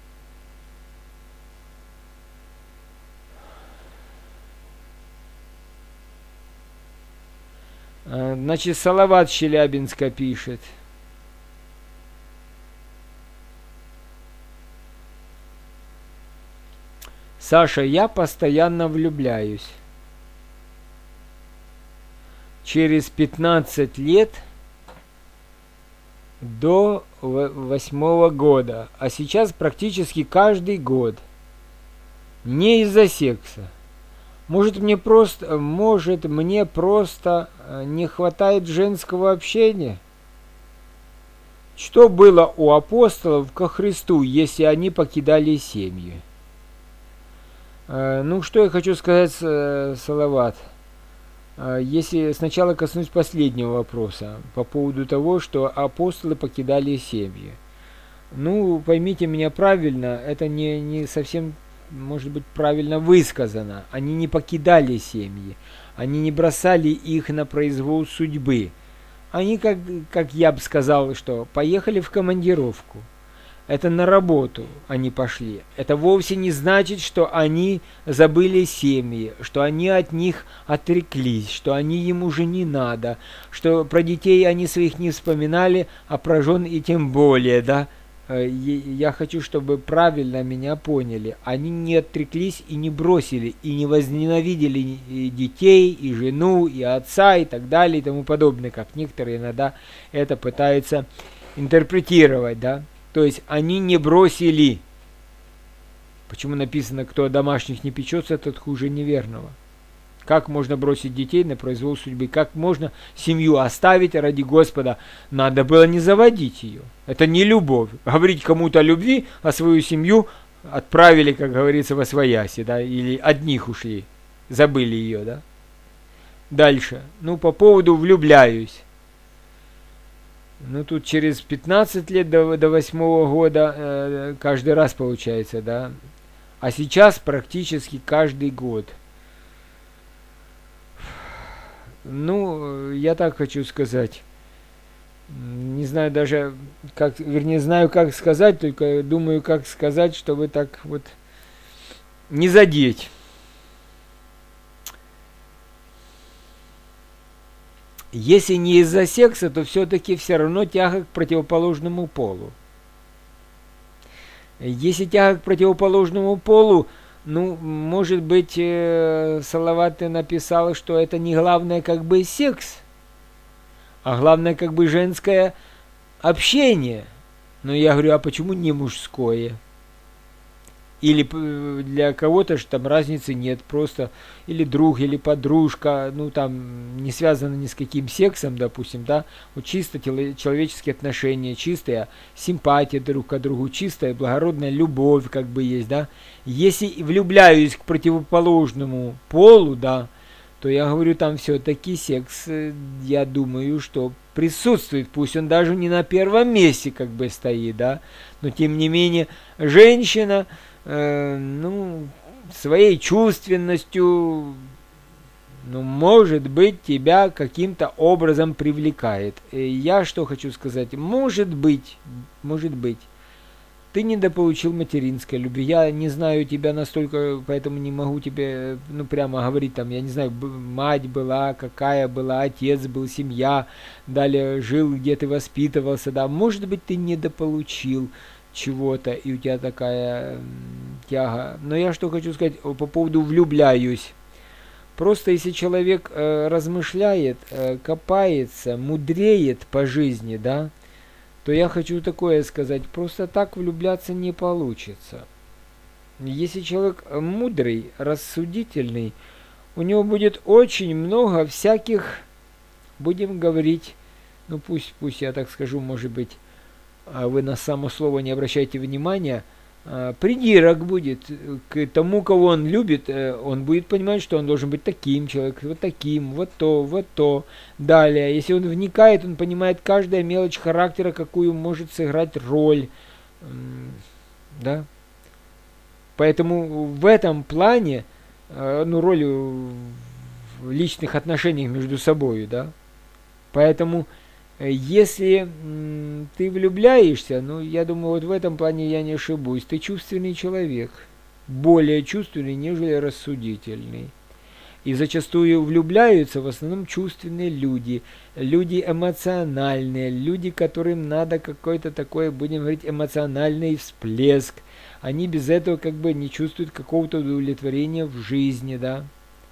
Значит, Салават Челябинска пишет. Саша, я постоянно влюбляюсь. Через пятнадцать лет до восьмого года, а сейчас практически каждый год. Не из-за секса. Может мне просто, может мне просто не хватает женского общения? Что было у апостолов ко Христу, если они покидали семьи? Ну, что я хочу сказать, Салават? Если сначала коснусь последнего вопроса по поводу того, что апостолы покидали семьи. Ну, поймите меня правильно, это не, не совсем, может быть, правильно высказано. Они не покидали семьи, они не бросали их на произвол судьбы. Они, как, как я бы сказал, что поехали в командировку. Это на работу они пошли. Это вовсе не значит, что они забыли семьи, что они от них отреклись, что они им уже не надо, что про детей они своих не вспоминали, а про жен и тем более, да. Я хочу, чтобы правильно меня поняли. Они не отреклись и не бросили, и не возненавидели и детей, и жену, и отца, и так далее, и тому подобное, как некоторые иногда это пытаются интерпретировать, да. То есть они не бросили. Почему написано, кто о домашних не печется, тот хуже неверного? Как можно бросить детей на произвол судьбы? Как можно семью оставить ради Господа? Надо было не заводить ее. Это не любовь. Говорить кому-то о любви, а свою семью отправили, как говорится, во свояси, да, или от них ушли, забыли ее, да. Дальше. Ну, по поводу влюбляюсь. Ну, тут через пятнадцать лет до, до восьмого года э, каждый раз получается, да. А сейчас практически каждый год. Ну, я так хочу сказать. Не знаю даже, как, вернее, знаю, как сказать, только думаю, как сказать, чтобы так вот не задеть. Если не из-за секса, то все-таки все равно тяга к противоположному полу. Если тяга к противоположному полу, ну, может быть, э, Салават написал, что это не главное как бы секс, а главное как бы женское общение. Но я говорю, а почему не мужское? Или для кого-то же там разницы нет, просто или друг, или подружка, ну там не связано ни с каким сексом, допустим, да, вот чисто человеческие отношения, чистая симпатия друг к другу, чистая благородная любовь как бы есть, да. Если влюбляюсь к противоположному полу, да, то я говорю, там все-таки секс, я думаю, что присутствует, пусть он даже не на первом месте как бы стоит, да, но тем не менее женщина, э, ну, своей чувственностью, ну, может быть, тебя каким-то образом привлекает. И я что хочу сказать, может быть, может быть, ты недополучил материнской любви. Я не знаю тебя настолько, поэтому не могу тебе, ну, прямо говорить, там, я не знаю, мать была, какая была, отец был, семья, далее жил, где ты воспитывался, да. Может быть, ты недополучил чего-то, и у тебя такая тяга. Но я что хочу сказать по поводу влюбляюсь. Просто если человек э, размышляет, э, копается, мудреет по жизни, да, то я хочу такое сказать, просто так влюбляться не получится. Если человек мудрый, рассудительный, у него будет очень много всяких, будем говорить, ну пусть, пусть я так скажу, может быть, вы на само слово не обращайте внимания, э, придирок будет к тому, кого он любит. Э, он будет понимать, что он должен быть таким человеком, вот таким, вот то, вот то. Далее, если он вникает, он понимает каждая мелочь характера, какую может сыграть роль. Э, да? Поэтому в этом плане, э, ну, роль в личных отношениях между собой, да. Поэтому, если м, ты влюбляешься, ну, я думаю, вот в этом плане я не ошибусь, ты чувственный человек, более чувственный, нежели рассудительный. И зачастую влюбляются в основном чувственные люди, люди эмоциональные, люди, которым надо какой-то такой, будем говорить, эмоциональный всплеск. Они без этого как бы не чувствуют какого-то удовлетворения в жизни, да.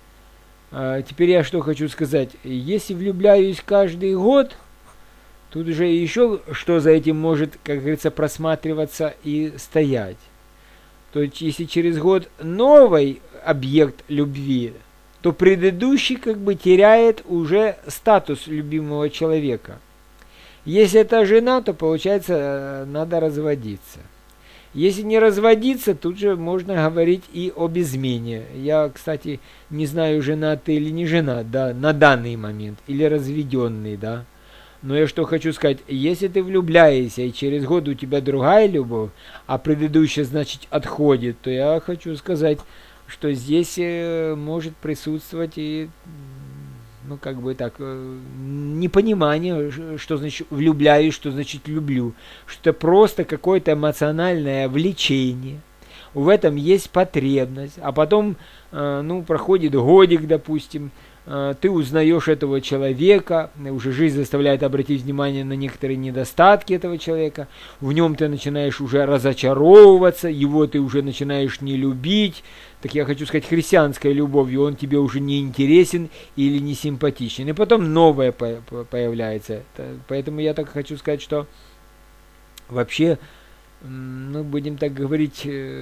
А теперь я что хочу сказать. Если влюбляюсь каждый год, тут уже еще что за этим может, как говорится, просматриваться и стоять. То есть, если через год новый объект любви, то предыдущий как бы теряет уже статус любимого человека. Если это жена, то получается надо разводиться. Если не разводиться, тут же можно говорить и об измене. Я, кстати, не знаю, женат ты или не женат, да, на данный момент, или разведенный, да. Но я что хочу сказать, если ты влюбляешься, и через год у тебя другая любовь, а предыдущая, значит, отходит, то я хочу сказать, что здесь может присутствовать и, ну, как бы так, непонимание, что значит влюбляюсь, что значит люблю. Что это просто какое-то эмоциональное влечение. В этом есть потребность. А потом, ну, проходит годик, допустим, ты узнаешь этого человека, уже жизнь заставляет обратить внимание на некоторые недостатки этого человека, в нем ты начинаешь уже разочаровываться, его ты уже начинаешь не любить, так я хочу сказать, христианской любовью он тебе уже не интересен или не симпатичен. И потом новое появляется. Поэтому я так хочу сказать, что вообще, ну, будем так говорить,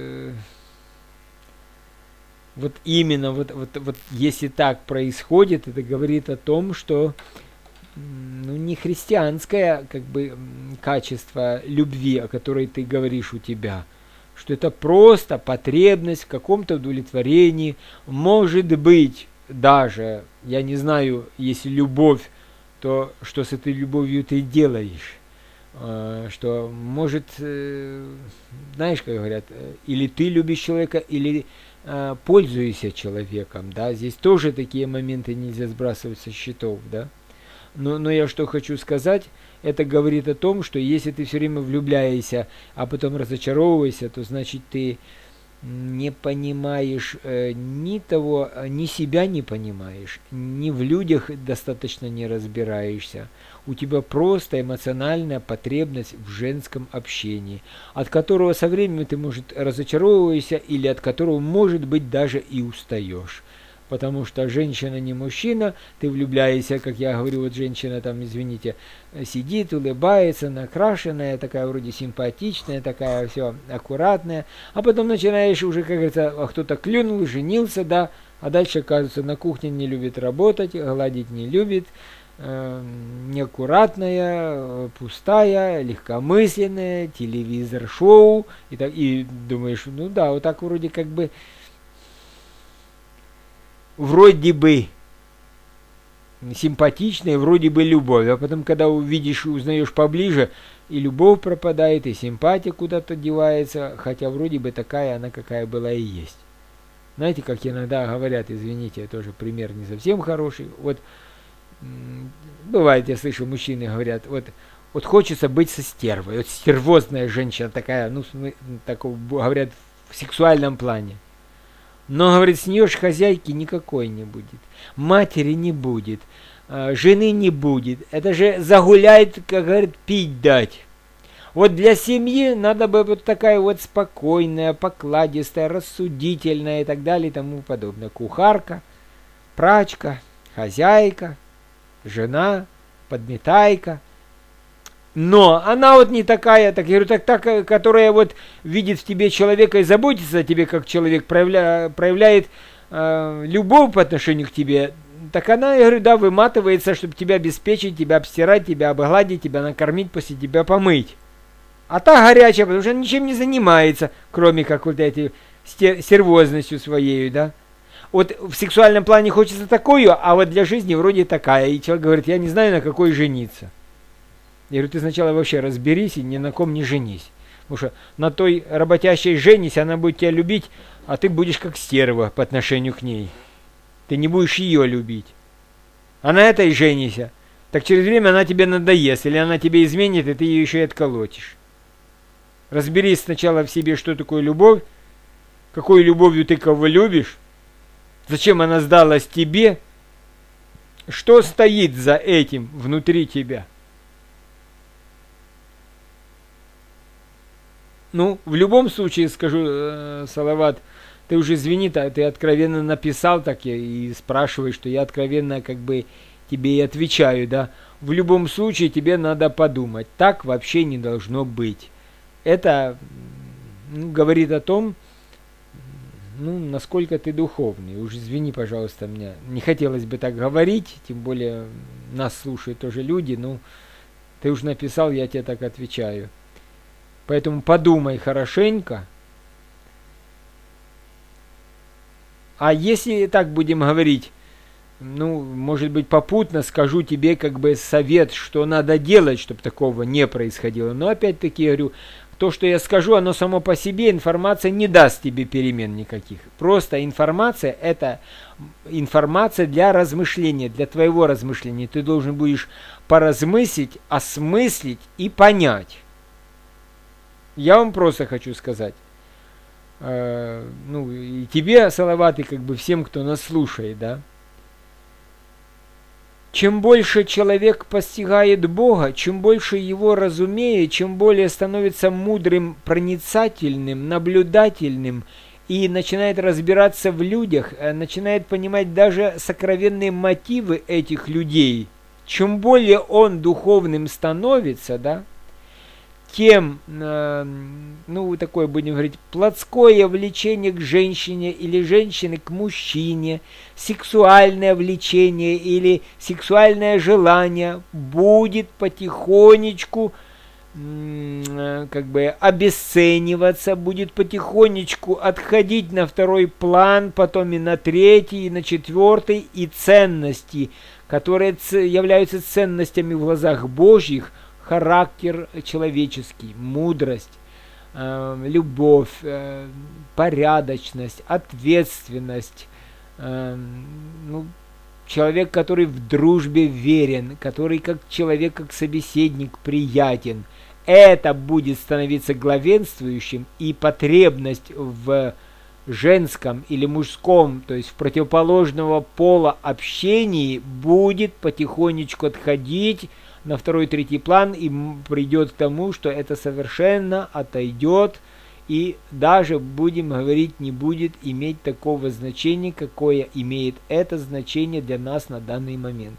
вот именно, вот, вот, вот если так происходит, это говорит о том, что, ну, не христианское, как бы, качество любви, о которой ты говоришь у тебя, что это просто потребность в каком-то удовлетворении, может быть, даже, я не знаю, если любовь, то что с этой любовью ты делаешь, что может, знаешь, как говорят, или ты любишь человека, или пользуешься человеком, да, здесь тоже такие моменты нельзя сбрасывать со счетов, да, но, но я что хочу сказать, это говорит о том, что если ты все время влюбляешься, а потом разочаровываешься, то значит ты не понимаешь э, ни того, ни себя не понимаешь, ни в людях достаточно не разбираешься. У тебя просто эмоциональная потребность в женском общении, от которого со временем ты, может, разочаровываешься или от которого, может быть, даже и устаешь. Потому что женщина не мужчина, ты влюбляешься, как я говорю, вот женщина там, извините, сидит, улыбается, накрашенная, такая вроде симпатичная, такая все аккуратная, а потом начинаешь уже, как говорится, кто-то клюнул, женился, да, а дальше, оказывается, на кухне не любит работать, гладить не любит, э, неаккуратная, пустая, легкомысленная, телевизор, шоу, и, так, и думаешь, ну да, вот так вроде как бы вроде бы симпатичная, вроде бы любовь, а потом, когда увидишь и узнаешь поближе, и любовь пропадает, и симпатия куда-то девается, хотя вроде бы такая она, какая была и есть. Знаете, как иногда говорят, извините, тоже пример не совсем хороший, вот, бывает, я слышу, мужчины говорят, вот, вот хочется быть со стервой, вот стервозная женщина такая, ну, такого, говорят, в сексуальном плане. Но, говорит, с нее ж хозяйки никакой не будет, матери не будет, жены не будет. Это же загуляет, как говорит, пить дать. Вот для семьи надо бы вот такая вот спокойная, покладистая, рассудительная и так далее и тому подобное. Кухарка, прачка, хозяйка, жена, подметайка. Но она вот не такая, так я говорю, так, так, которая вот видит в тебе человека и заботится о тебе, как человек проявля, проявляет э, любовь по отношению к тебе, так она, я говорю, да, выматывается, чтобы тебя обеспечить, тебя обстирать, тебя обгладить, тебя накормить, после тебя помыть. А та горячая, потому что она ничем не занимается, кроме как вот этой стервозностью своей, да. Вот в сексуальном плане хочется такую, а вот для жизни вроде такая. И человек говорит, я не знаю, на какой жениться. Я говорю, ты сначала вообще разберись и ни на ком не женись. Потому что на той работящей женись, она будет тебя любить, а ты будешь как стерва по отношению к ней. Ты не будешь ее любить. А на этой женися, так через время она тебе надоест, или она тебе изменит, и ты ее еще и отколотишь. Разберись сначала в себе, что такое любовь, какой любовью ты кого любишь, зачем она сдалась тебе, что стоит за этим внутри тебя. Ну, в любом случае, скажу, э, Салават, ты уже извини, ты откровенно написал так и, и спрашиваешь, что я откровенно как бы тебе и отвечаю, да. В любом случае тебе надо подумать, так вообще не должно быть. Это ну, говорит о том, ну, насколько ты духовный. Уж извини, пожалуйста, мне не хотелось бы так говорить, тем более нас слушают тоже люди, ну, ты уже написал, я тебе так отвечаю. Поэтому подумай хорошенько. А если так будем говорить, ну, может быть, попутно скажу тебе как бы совет, что надо делать, чтобы такого не происходило. Но опять-таки, я говорю, то, что я скажу, оно само по себе, информация не даст тебе перемен никаких. Просто информация – это информация для размышления, для твоего размышления. Ты должен будешь поразмыслить, осмыслить и понять. Я вам просто хочу сказать, э, ну, и тебе, Салават, и как бы всем, кто нас слушает, да. Чем больше человек постигает Бога, чем больше его разумеет, чем более становится мудрым, проницательным, наблюдательным и начинает разбираться в людях, начинает понимать даже сокровенные мотивы этих людей, чем более он духовным становится, да, тем, э, ну, такое будем говорить, плотское влечение к женщине или женщины к мужчине, сексуальное влечение или сексуальное желание будет потихонечку э, как бы обесцениваться, будет потихонечку отходить на второй план, потом и на третий, и на четвертый, и ценности, которые являются ценностями в глазах Божьих, характер человеческий, мудрость, э, любовь, э, порядочность, ответственность, э, ну, человек, который в дружбе верен, который как человек, как собеседник приятен, это будет становиться главенствующим, и потребность в женском или мужском, то есть в противоположного пола общении будет потихонечку отходить на второй, третий план и придет к тому, что это совершенно отойдет и даже, будем говорить, не будет иметь такого значения, какое имеет это значение для нас на данный момент.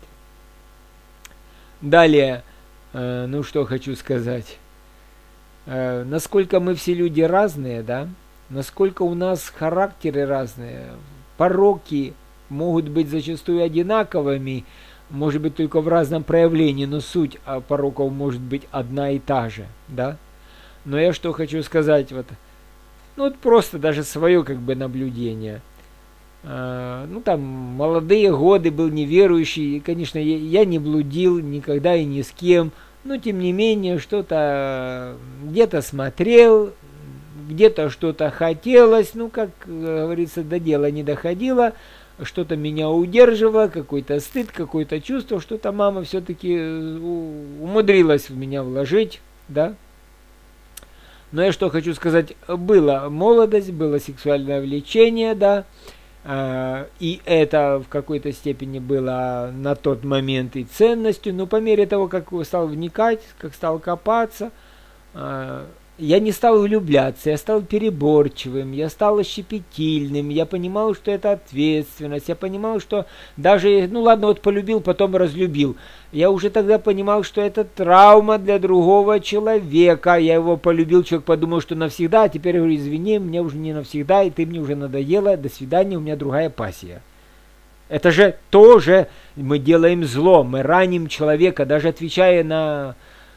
Далее, э, ну что хочу сказать. Э, насколько мы все люди разные, да, насколько у нас характеры разные, пороки могут быть зачастую одинаковыми, может быть только в разном проявлении, но суть пороков может быть одна и та же, да. Но я что хочу сказать, вот, ну вот просто даже свое как бы наблюдение. А, ну там молодые годы, был неверующий, конечно, я, я не блудил никогда и ни с кем, но тем не менее что-то где-то смотрел, где-то что-то хотелось, ну как говорится, до дела не доходило. Что-то меня удерживало, какой-то стыд, какое-то чувство, что-то мама все-таки умудрилась в меня вложить, да. Но я что хочу сказать, была молодость, было сексуальное влечение, да, и это в какой-то степени было на тот момент и ценностью, но по мере того, как стал вникать, как стал копаться, я не стал влюбляться, я стал переборчивым, я стал щепетильным, я понимал, что это ответственность, я понимал, что даже, ну ладно, вот полюбил, потом разлюбил. Я уже тогда понимал, что это травма для другого человека. Я его полюбил, человек подумал, что навсегда, а теперь я говорю, извини, мне уже не навсегда, и ты мне уже надоела, до свидания, у меня другая пассия. Это же тоже мы делаем зло, мы раним человека, даже отвечая на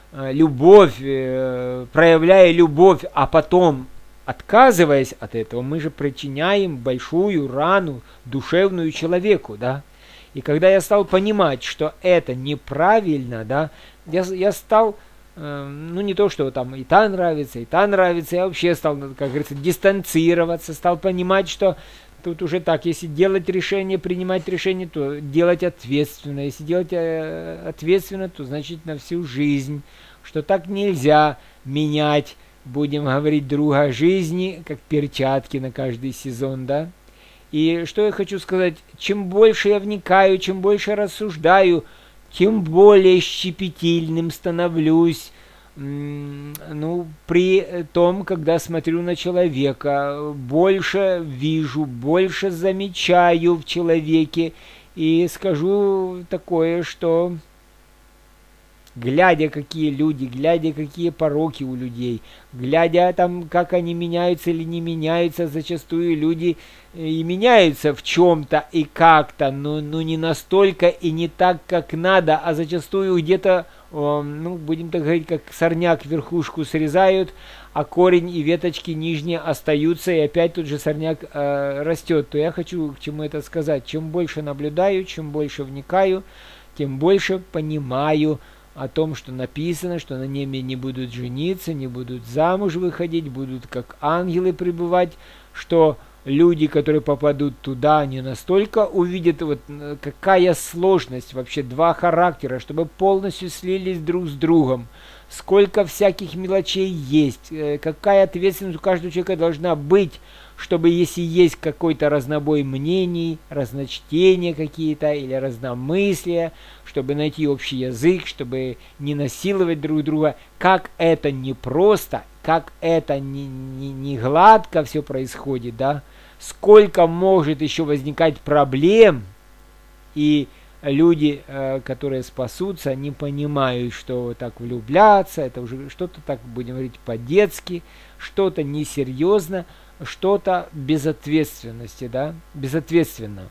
э, любовь, э, проявляя любовь, а потом отказываясь от этого, мы же причиняем большую рану душевную человеку, да. И когда я стал понимать, что это неправильно, да, я, я стал, э, ну не то, что там и та нравится, и та нравится, я вообще стал, как говорится, дистанцироваться, стал понимать, что тут уже так, если делать решение, принимать решение, то делать ответственно, если делать э, ответственно, то значит на всю жизнь, что так нельзя менять, будем говорить, друга жизни, как перчатки на каждый сезон, да. И что я хочу сказать, чем больше я вникаю, чем больше рассуждаю, тем более щепетильным становлюсь, ну, при том, когда смотрю на человека, больше вижу, больше замечаю в человеке, и скажу такое, что глядя, какие люди, глядя, какие пороки у людей, глядя там, как они меняются или не меняются, зачастую люди и меняются в чем-то и как-то, но, но не настолько и не так, как надо, а зачастую где-то, ну, будем так говорить, как сорняк верхушку срезают, а корень и веточки нижние остаются, и опять тут же сорняк э, растет. То я хочу к чему это сказать. Чем больше наблюдаю, чем больше вникаю, тем больше понимаю о том, что написано, что на небе не будут жениться, не будут замуж выходить, будут как ангелы пребывать, что люди, которые попадут туда, не настолько увидят, вот какая сложность, вообще два характера, чтобы полностью слились друг с другом, сколько всяких мелочей есть, какая ответственность у каждого человека должна быть, чтобы если есть какой-то разнобой мнений, разночтения какие-то или разномыслия, чтобы найти общий язык, чтобы не насиловать друг друга, как это непросто, как это не, не, не гладко все происходит, да, сколько может еще возникать проблем, и люди, которые спасутся, не понимают, что так влюбляться, это уже что-то так, будем говорить, по-детски, что-то несерьезно, что-то безответственности, да, безответственно.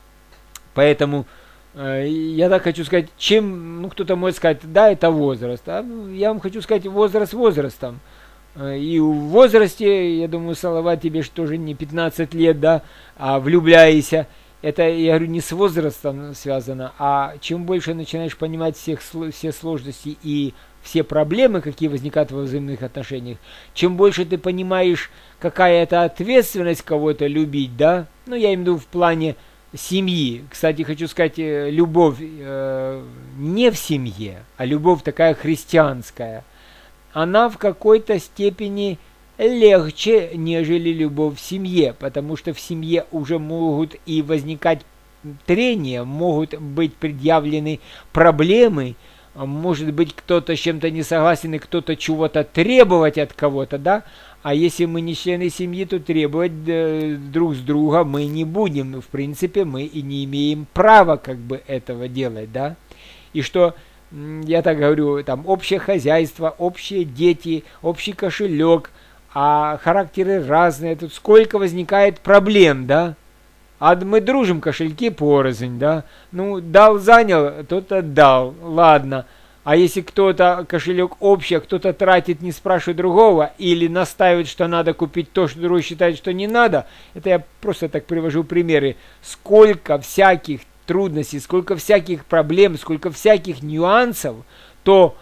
Поэтому э, я так хочу сказать, чем, ну, кто-то может сказать, да, это возраст, а я вам хочу сказать, возраст возрастом. И в возрасте, я думаю, Салават, тебе что же не пятнадцать лет, да, а влюбляйся. Это, я говорю, не с возрастом связано, а чем больше начинаешь понимать всех, все сложности и все проблемы, какие возникают во взаимных отношениях, чем больше ты понимаешь, какая это ответственность кого-то любить, да, ну, я имею в виду в плане семьи. Кстати, хочу сказать, любовь э, не в семье, а любовь такая христианская, она в какой-то степени легче, нежели любовь в семье, потому что в семье уже могут и возникать трения, могут быть предъявлены проблемы, может быть, кто-то с чем-то не согласен, и кто-то чего-то требовать от кого-то, да, а если мы не члены семьи, то требовать э, друг с друга мы не будем, в принципе, мы и не имеем права как бы этого делать, да, и что, я так говорю, там, общее хозяйство, общие дети, общий кошелек, а характеры разные, тут сколько возникает проблем, да, а мы дружим, кошельки порознь, да, ну, дал, занял, тот отдал, ладно, а если кто-то кошелек общий, а кто-то тратит, не спрашивая другого, или настаивает, что надо купить то, что другой считает, что не надо, это я просто так привожу примеры, сколько всяких трудностей, сколько всяких проблем, сколько всяких нюансов, то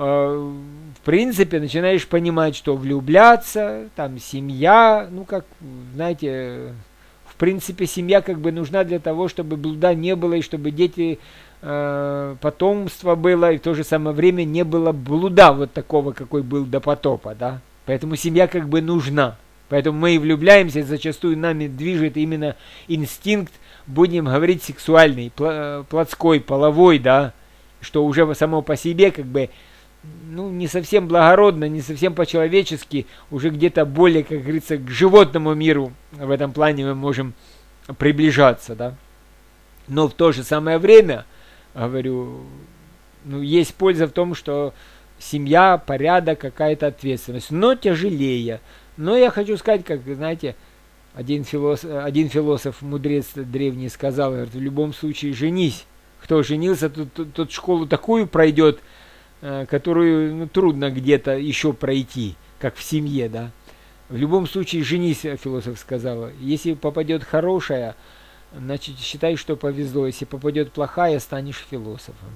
в принципе, начинаешь понимать, что влюбляться, там, семья, ну, как, знаете, в принципе, семья как бы нужна для того, чтобы блуда не было, и чтобы дети, э, потомство было, и в то же самое время не было блуда вот такого, какой был до потопа, да. Поэтому семья как бы нужна. Поэтому мы и влюбляемся, и зачастую нами движет именно инстинкт, будем говорить, сексуальный, плотской, половой, да, что уже само по себе как бы, ну, не совсем благородно, не совсем по-человечески, уже где-то более, как говорится, к животному миру в этом плане мы можем приближаться, да. Но в то же самое время, говорю, ну, есть польза в том, что семья, порядок, какая-то ответственность, но тяжелее. Но я хочу сказать, как, знаете, один философ, один философ, мудрец древний сказал, говорит, в любом случае женись. Кто женился, тот, тот, тот школу такую пройдет, которую ну, трудно где-то еще пройти, как в семье, да. В любом случае, женись, философ сказал. Если попадет хорошая, значит, считай, что повезло. Если попадет плохая, станешь философом.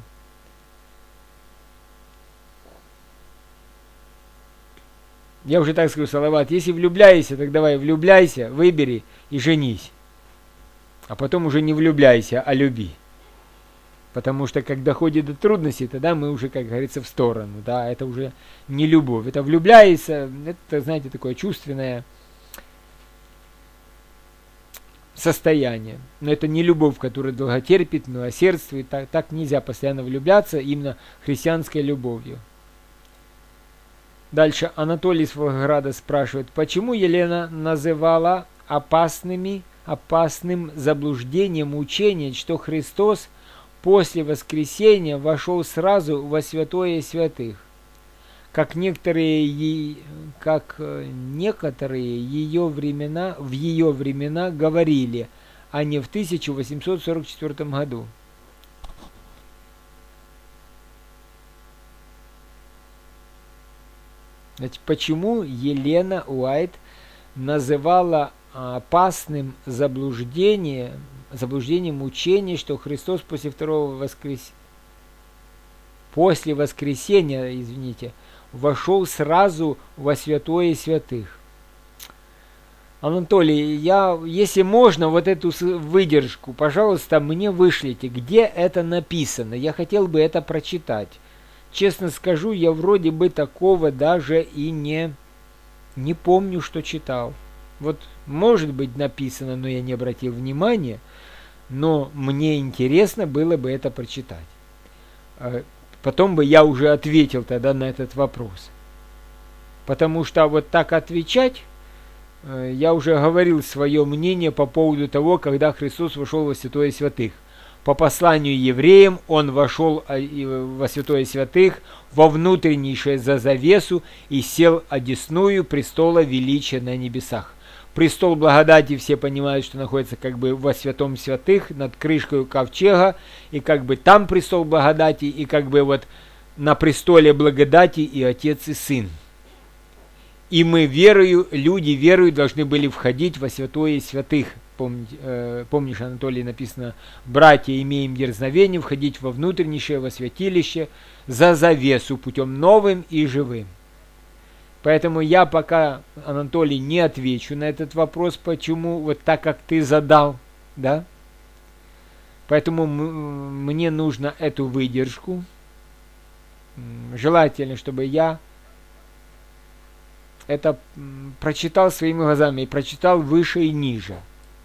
Я уже так скажу, Салават, если влюбляешься, так давай влюбляйся, выбери и женись. А потом уже не влюбляйся, а люби. Потому что, когда доходит до трудностей, тогда мы уже, как говорится, в сторону. Да, это уже не любовь. Это влюбляется, это, знаете, такое чувственное состояние. Но это не любовь, которая долготерпит, милосердствует. Так, так нельзя постоянно влюбляться именно христианской любовью. Дальше Анатолий из Волгограда спрашивает, почему Елена называла опасными, опасным заблуждением учения, что Христос после воскресения вошел сразу во святое святых, как некоторые, как некоторые ее времена, в ее времена говорили, а не в тысяча восемьсот сорок четвёртом году. Значит, почему Елена Уайт называла опасным заблуждением, заблуждением учения, что Христос после второго воскрес... после воскресения, извините, вошел сразу во святое святых? Анатолий, я, если можно, вот эту выдержку, пожалуйста, мне вышлите, где это написано. Я хотел бы это прочитать. Честно скажу, я вроде бы такого даже и не, не помню, что читал. Вот может быть написано, но я не обратил внимания, но мне интересно было бы это прочитать. Потом бы я уже ответил тогда на этот вопрос. Потому что вот так отвечать, я уже говорил свое мнение по поводу того, когда Христос вошел во святое святых. По посланию евреям он вошел во святое святых, во внутреннейшее за завесу и сел одесную престола величия на небесах. Престол благодати, все понимают, что находится как бы во святом святых, над крышкой ковчега, и как бы там престол благодати, и как бы вот на престоле благодати и Отец, и Сын. И мы верою, люди верою должны были входить во святое святых. Помни, э, помнишь, Анатолий, написано, братья, имеем дерзновение входить во внутреннейшее, во святилище, за завесу, путем новым и живым. Поэтому я пока, Анатолий, не отвечу на этот вопрос, почему вот так, как ты задал, да? Поэтому мне нужно эту выдержку. Желательно, чтобы я это прочитал своими глазами и прочитал выше и ниже.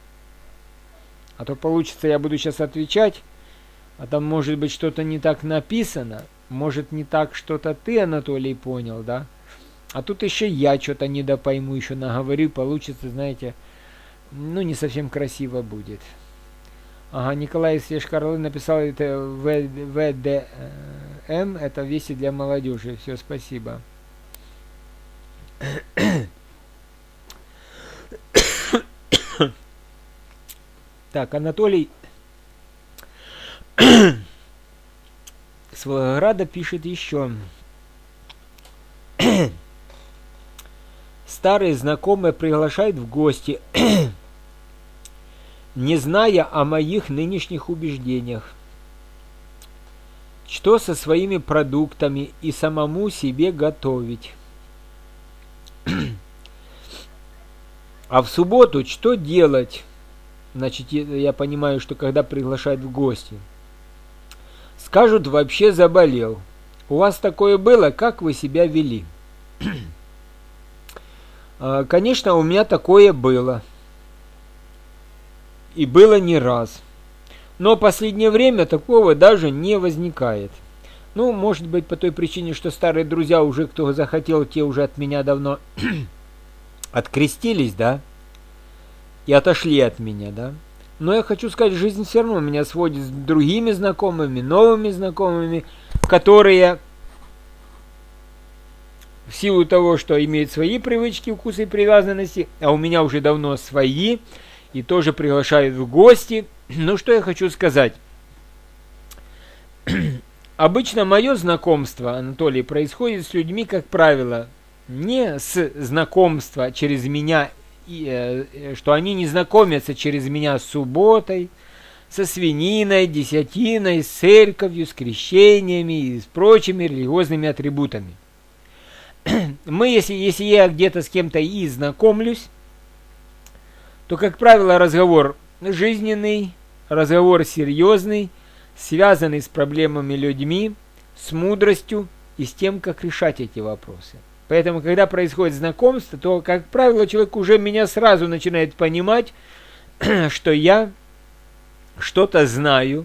А то получится, я буду сейчас отвечать, а там может быть что-то не так написано, может не так что-то ты, Анатолий, понял, да? А тут еще я что-то недопойму, еще наговорю, получится, знаете, ну не совсем красиво будет. Ага, Николай из Ешкарлы написал, это вэ дэ эм, это вести для молодежи. Все, спасибо. Так, Анатолий с Волгограда пишет еще. Старые знакомые приглашают в гости, не зная о моих нынешних убеждениях, что со своими продуктами и самому себе готовить. А в субботу что делать? Значит, я понимаю, что когда приглашают в гости, скажут, вообще заболел. У вас такое было? Как вы себя вели? Конечно, у меня такое было. И было не раз. Но в последнее время такого даже не возникает. Ну, может быть, по той причине, что старые друзья уже, кто захотел, те уже от меня давно открестились, да? И отошли от меня, да? Но я хочу сказать, жизнь все равно меня сводит с другими знакомыми, новыми знакомыми, которые в силу того, что имеют свои привычки, вкусы и привязанности, а у меня уже давно свои, и тоже приглашают в гости. Ну, что я хочу сказать. обычно мое знакомство, Анатолий, происходит с людьми, как правило, не с знакомства через меня, что они не знакомятся через меня с субботой, со свининой, десятиной, с церковью, с крещениями и с прочими религиозными атрибутами. Мы, если, если я где-то с кем-то и знакомлюсь, то, как правило, разговор жизненный, разговор серьезный, связанный с проблемами людьми, с мудростью и с тем, как решать эти вопросы. Поэтому, когда происходит знакомство, то, как правило, человек уже меня сразу начинает понимать, что я что-то знаю,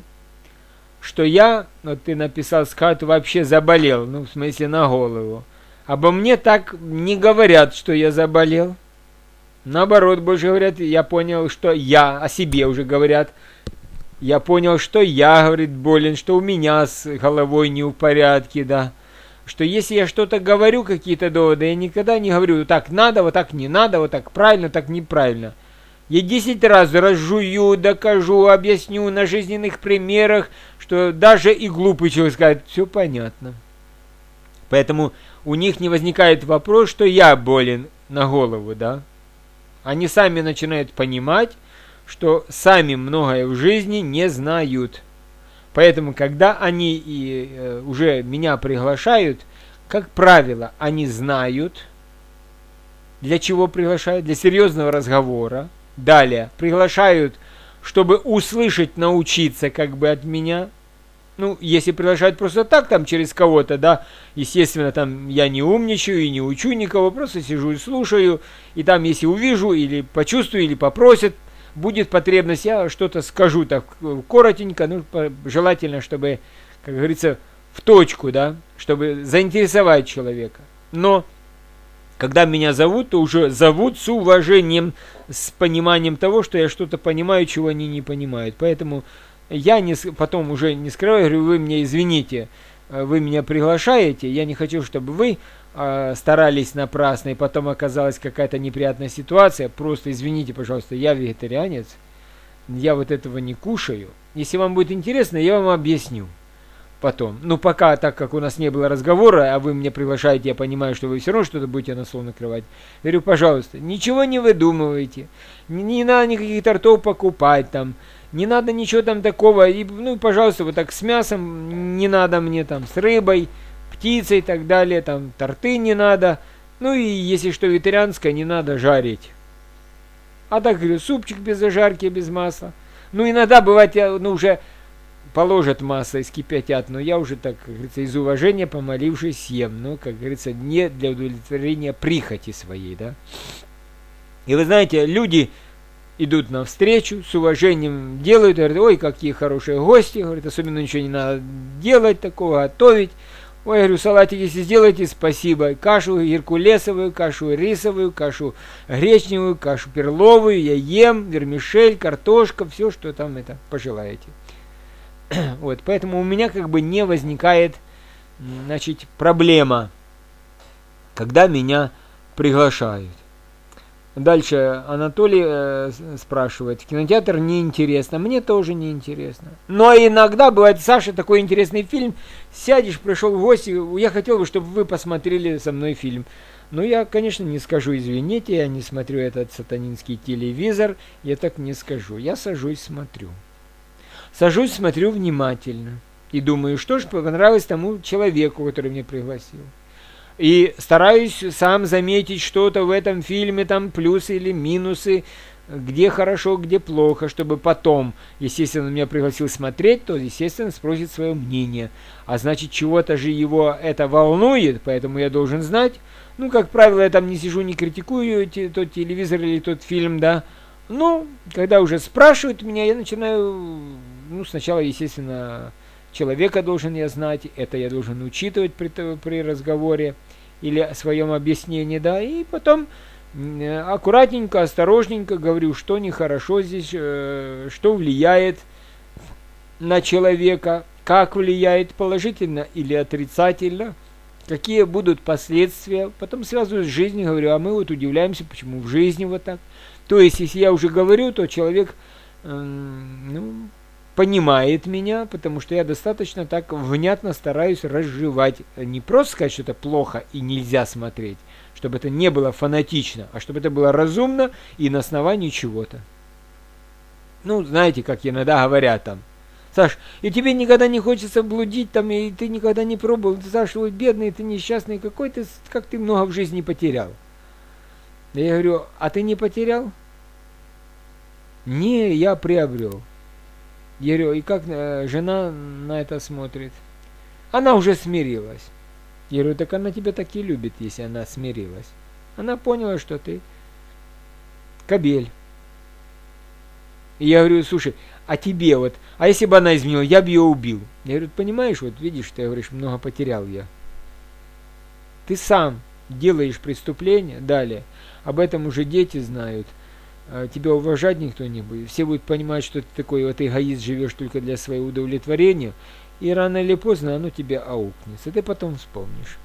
что я, вот ты написал, скат, вообще заболел, ну, в смысле, на голову. Обо мне так не говорят, что я заболел. Наоборот, больше говорят, я понял, что я, о себе уже говорят. Я понял, что я, говорит, болен, что у меня с головой не в порядке, да. Что если я что-то говорю, какие-то доводы, я никогда не говорю, вот так надо, вот так не надо, вот так правильно, так неправильно. Я десять раз разжую, докажу, объясню на жизненных примерах, что даже и глупый человек скажет, все понятно. Поэтому у них не возникает вопрос, что я болен на голову, да. Они сами начинают понимать, что сами многое в жизни не знают. Поэтому, когда они и, э, уже меня приглашают, как правило, они знают, для чего приглашают, для серьезного разговора. Далее, приглашают, чтобы услышать, научиться как бы от меня. Ну, если приглашают просто так, там, через кого-то, да, естественно, там, я не умничаю и не учу никого, просто сижу и слушаю, и там, если увижу, или почувствую, или попросят, будет потребность, я что-то скажу так коротенько, ну, желательно, чтобы, как говорится, в точку, да, чтобы заинтересовать человека. Но, когда меня зовут, то уже зовут с уважением, с пониманием того, что я что-то понимаю, чего они не понимают. Поэтому я не, потом уже не скрываю, говорю, вы мне извините, вы меня приглашаете, я не хочу, чтобы вы э, старались напрасно, и потом оказалась какая-то неприятная ситуация, просто извините, пожалуйста, я вегетарианец, я вот этого не кушаю. Если вам будет интересно, я вам объясню потом. Ну, пока, так как у нас не было разговора, а вы меня приглашаете, я понимаю, что вы все равно что-то будете на стол накрывать. Говорю, пожалуйста, ничего не выдумывайте, не, не надо никаких тортов покупать там, не надо ничего там такого, и, ну, пожалуйста, вот так с мясом не надо мне, там, с рыбой, птицей и так далее, там, торты не надо, ну, и если что вегетарианское, не надо жарить. А так, говорю, супчик без зажарки, без масла. Ну, иногда бывает, я, ну, уже положат масло и скипятят, но я уже, так, как говорится, из уважения помолившись съем, ну, как говорится, не для удовлетворения прихоти своей, да. И вы знаете, люди идут навстречу, с уважением делают, говорят, ой, какие хорошие гости, говорят, особенно ничего не надо делать такого, готовить. Ой, говорю, салатик если сделаете, спасибо. Кашу геркулесовую, кашу рисовую, кашу гречневую, кашу перловую, я ем, вермишель, картошка, все, что там это пожелаете. Вот, поэтому у меня как бы не возникает, значит, проблема, когда меня приглашают. Дальше Анатолий э, спрашивает, кинотеатр неинтересно, мне тоже неинтересно. Но иногда бывает, Саша, такой интересный фильм, сядешь, пришел в гости, я хотел бы, чтобы вы посмотрели со мной фильм. Но я, конечно, не скажу, извините, я не смотрю этот сатанинский телевизор, я так не скажу. Я сажусь, смотрю. Сажусь, смотрю внимательно и думаю, что же понравилось тому человеку, который меня пригласил. И стараюсь сам заметить что-то в этом фильме, там плюсы или минусы, где хорошо, где плохо, чтобы потом, естественно, он меня пригласил смотреть, то, естественно, спросит свое мнение. А значит, чего-то же его это волнует, поэтому я должен знать. Ну, как правило, я там не сижу, не критикую тот телевизор или тот фильм, да. Ну, когда уже спрашивают меня, я начинаю, ну, сначала, естественно, человека должен я знать, это я должен учитывать при, при разговоре или о своем объяснении, да, и потом аккуратненько, осторожненько говорю, что нехорошо здесь, э, что влияет на человека, как влияет положительно или отрицательно, какие будут последствия, потом связываю с жизнью, говорю, а мы вот удивляемся, почему в жизни вот так. То есть, если я уже говорю, то человек, э, ну, понимает меня, потому что я достаточно так внятно стараюсь разжевать. Не просто сказать, что это плохо и нельзя смотреть, чтобы это не было фанатично, а чтобы это было разумно и на основании чего-то. Ну, знаете, как иногда говорят там: Саш, и тебе никогда не хочется блудить там, и ты никогда не пробовал, Саш, ой, бедный, ты несчастный, какой ты, как ты много в жизни потерял. Я говорю: а ты не потерял? Не, я приобрел. Я говорю: и как э, жена на это смотрит? Она уже смирилась. Я говорю: так она тебя так и любит, если она смирилась. Она поняла, что ты кобель. И я говорю: слушай, а тебе вот, а если бы она изменила, я бы ее убил. Я говорю: понимаешь, вот видишь, ты говоришь, много потерял я. Ты сам делаешь преступление, далее. Об этом уже дети знают. Тебя уважать никто не будет. Все будут понимать, что ты такой вот эгоист, живешь только для своего удовлетворения. И рано или поздно оно тебе аукнется. Ты потом вспомнишь.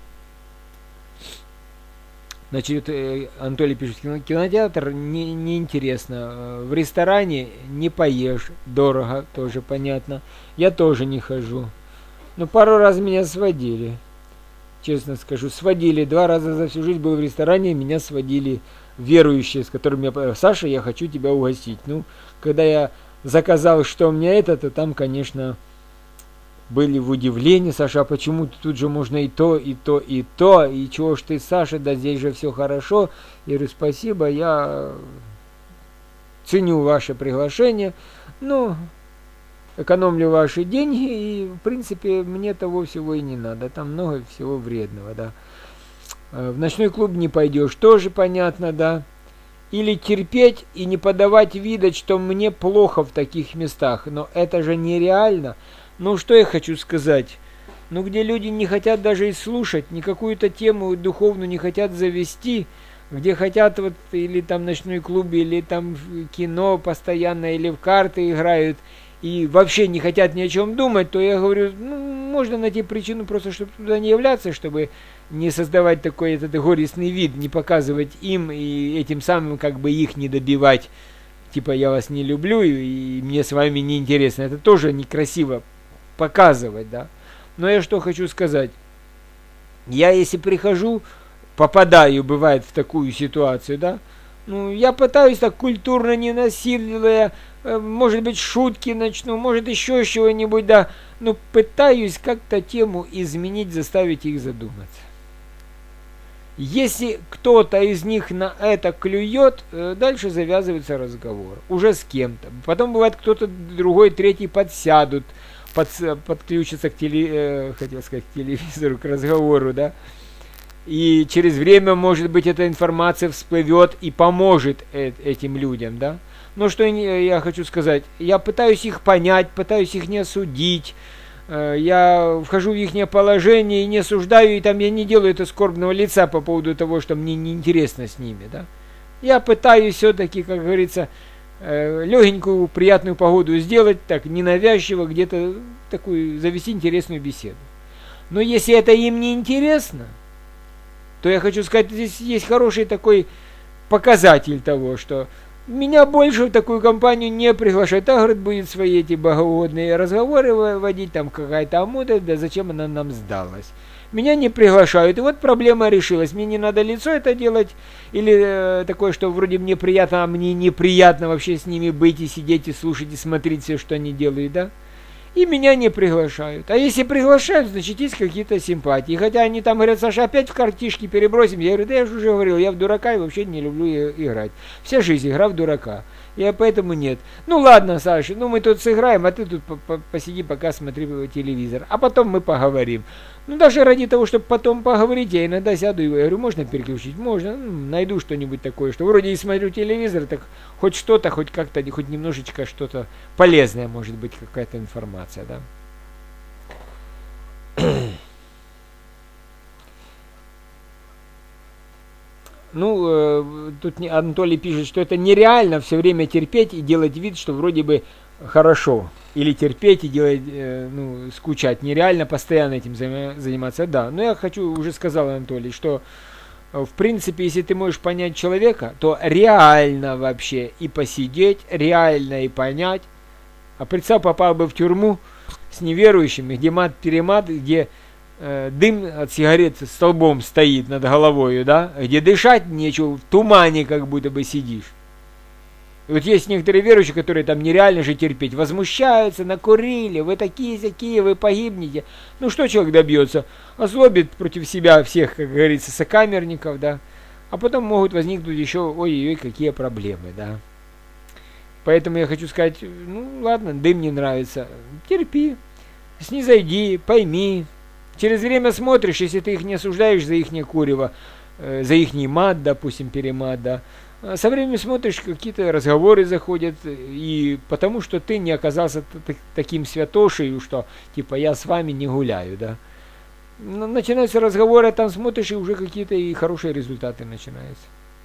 Значит, Анатолий пишет: кинотеатр не, неинтересно. В ресторане не поешь. Дорого, тоже понятно. Я тоже не хожу. Но пару раз меня сводили. Честно скажу, сводили. Два раза за всю жизнь был в ресторане, и меня сводили верующие, с которыми я: Саша, я хочу тебя угостить. Ну, когда я заказал, что у меня это, то там, конечно, были в удивлении: Саша, а почему тут же можно и то, и то, и то, и чего ж ты, Саша, да здесь же все хорошо. Я говорю: спасибо, я ценю ваше приглашение, но экономлю ваши деньги, и, в принципе, мне того всего и не надо, там много всего вредного, да. В ночной клуб не пойдешь, тоже понятно, да. Или терпеть и не подавать вида, что мне плохо в таких местах. Но это же нереально. Ну, что я хочу сказать? Ну, где люди не хотят даже и слушать, ни какую-то тему духовную не хотят завести, где хотят вот или там ночной клуб, или там кино постоянно, или в карты играют, и вообще не хотят ни о чем думать, то я говорю, ну, можно найти причину просто, чтобы туда не являться, чтобы не создавать такой этот горестный вид, не показывать им и этим самым как бы их не добивать. Типа я вас не люблю и, и мне с вами не интересно. Это тоже некрасиво показывать, да. Но я что хочу сказать. Я если прихожу, попадаю, бывает, в такую ситуацию, да. Ну, я пытаюсь так культурно, не насилуя, может быть, шутки начну, может, еще чего-нибудь, да. Но пытаюсь как-то тему изменить, заставить их задуматься. Если кто-то из них на это клюет, дальше завязывается разговор. Уже с кем-то. Потом бывает, кто-то другой, третий подсядут, под, подключатся к, теле, э, хотел сказать, к телевизору, к разговору, да. И через время, может быть, эта информация всплывет и поможет э этим людям, да. Но что я хочу сказать, я пытаюсь их понять, пытаюсь их не осудить, э я вхожу в их положение и не осуждаю, и там я не делаю это скорбного лица по поводу того, что мне неинтересно с ними, да. Я пытаюсь все-таки, как говорится, э легенькую, приятную погоду сделать, так, ненавязчиво, где-то такую, завести интересную беседу. Но если это им не интересно, то я хочу сказать, здесь есть хороший такой показатель того, что меня больше в такую компанию не приглашают. А, говорит, будет свои эти богоугодные разговоры водить, там какая-то амуда, да зачем она нам сдалась. Меня не приглашают, и вот проблема решилась. Мне не надо лицо это делать, или э, такое, что вроде мне приятно, а мне неприятно вообще с ними быть и сидеть, и слушать, и смотреть все, что они делают, да. И меня не приглашают. А если приглашают, значит, есть какие-то симпатии. Хотя они там говорят: Саша, опять в картишки перебросим. Я говорю: да я же уже говорил, я в дурака и вообще не люблю играть. Вся жизнь игра в дурака. Я поэтому нет. Ну ладно, Саша, ну мы тут сыграем, а ты тут посиди, пока смотри телевизор. А потом мы поговорим. Ну даже ради того, чтобы потом поговорить, я иногда сяду и говорю: можно переключить? Можно. Ну, найду что-нибудь такое, что вроде и смотрю телевизор, так хоть что-то, хоть как-то, хоть немножечко что-то полезное, может быть, какая-то информация, да. Ну, э, тут Анатолий пишет, что это нереально все время терпеть и делать вид, что вроде бы хорошо. Или терпеть и делать, э, ну, скучать. Нереально постоянно этим заниматься. Да, но я хочу, уже сказал Анатолий, что э, в принципе, если ты можешь понять человека, то реально вообще и посидеть, реально и понять, А представь, попал бы в тюрьму с неверующими, где мат-перемат, где э, дым от сигарет столбом стоит над головой, да, где дышать нечего, в тумане как будто бы сидишь. И вот есть некоторые верующие, которые там нереально же терпеть, возмущаются, накурили, вы такие-сякие, вы погибнете. Ну что человек добьется? Озлобит против себя всех, как говорится, сокамерников, да. А потом могут возникнуть еще, ой-ой-ой, какие проблемы, да. Поэтому я хочу сказать, ну ладно, дым не нравится, терпи, снизойди, пойми. Через время смотришь, если ты их не осуждаешь за их курево, э, за их мат, допустим, перемат, да. Со временем смотришь, какие-то разговоры заходят, и потому что ты не оказался таким святошей, что типа я с вами не гуляю, да. Начинаются разговоры, там смотришь, и уже какие-то и хорошие результаты начинаются.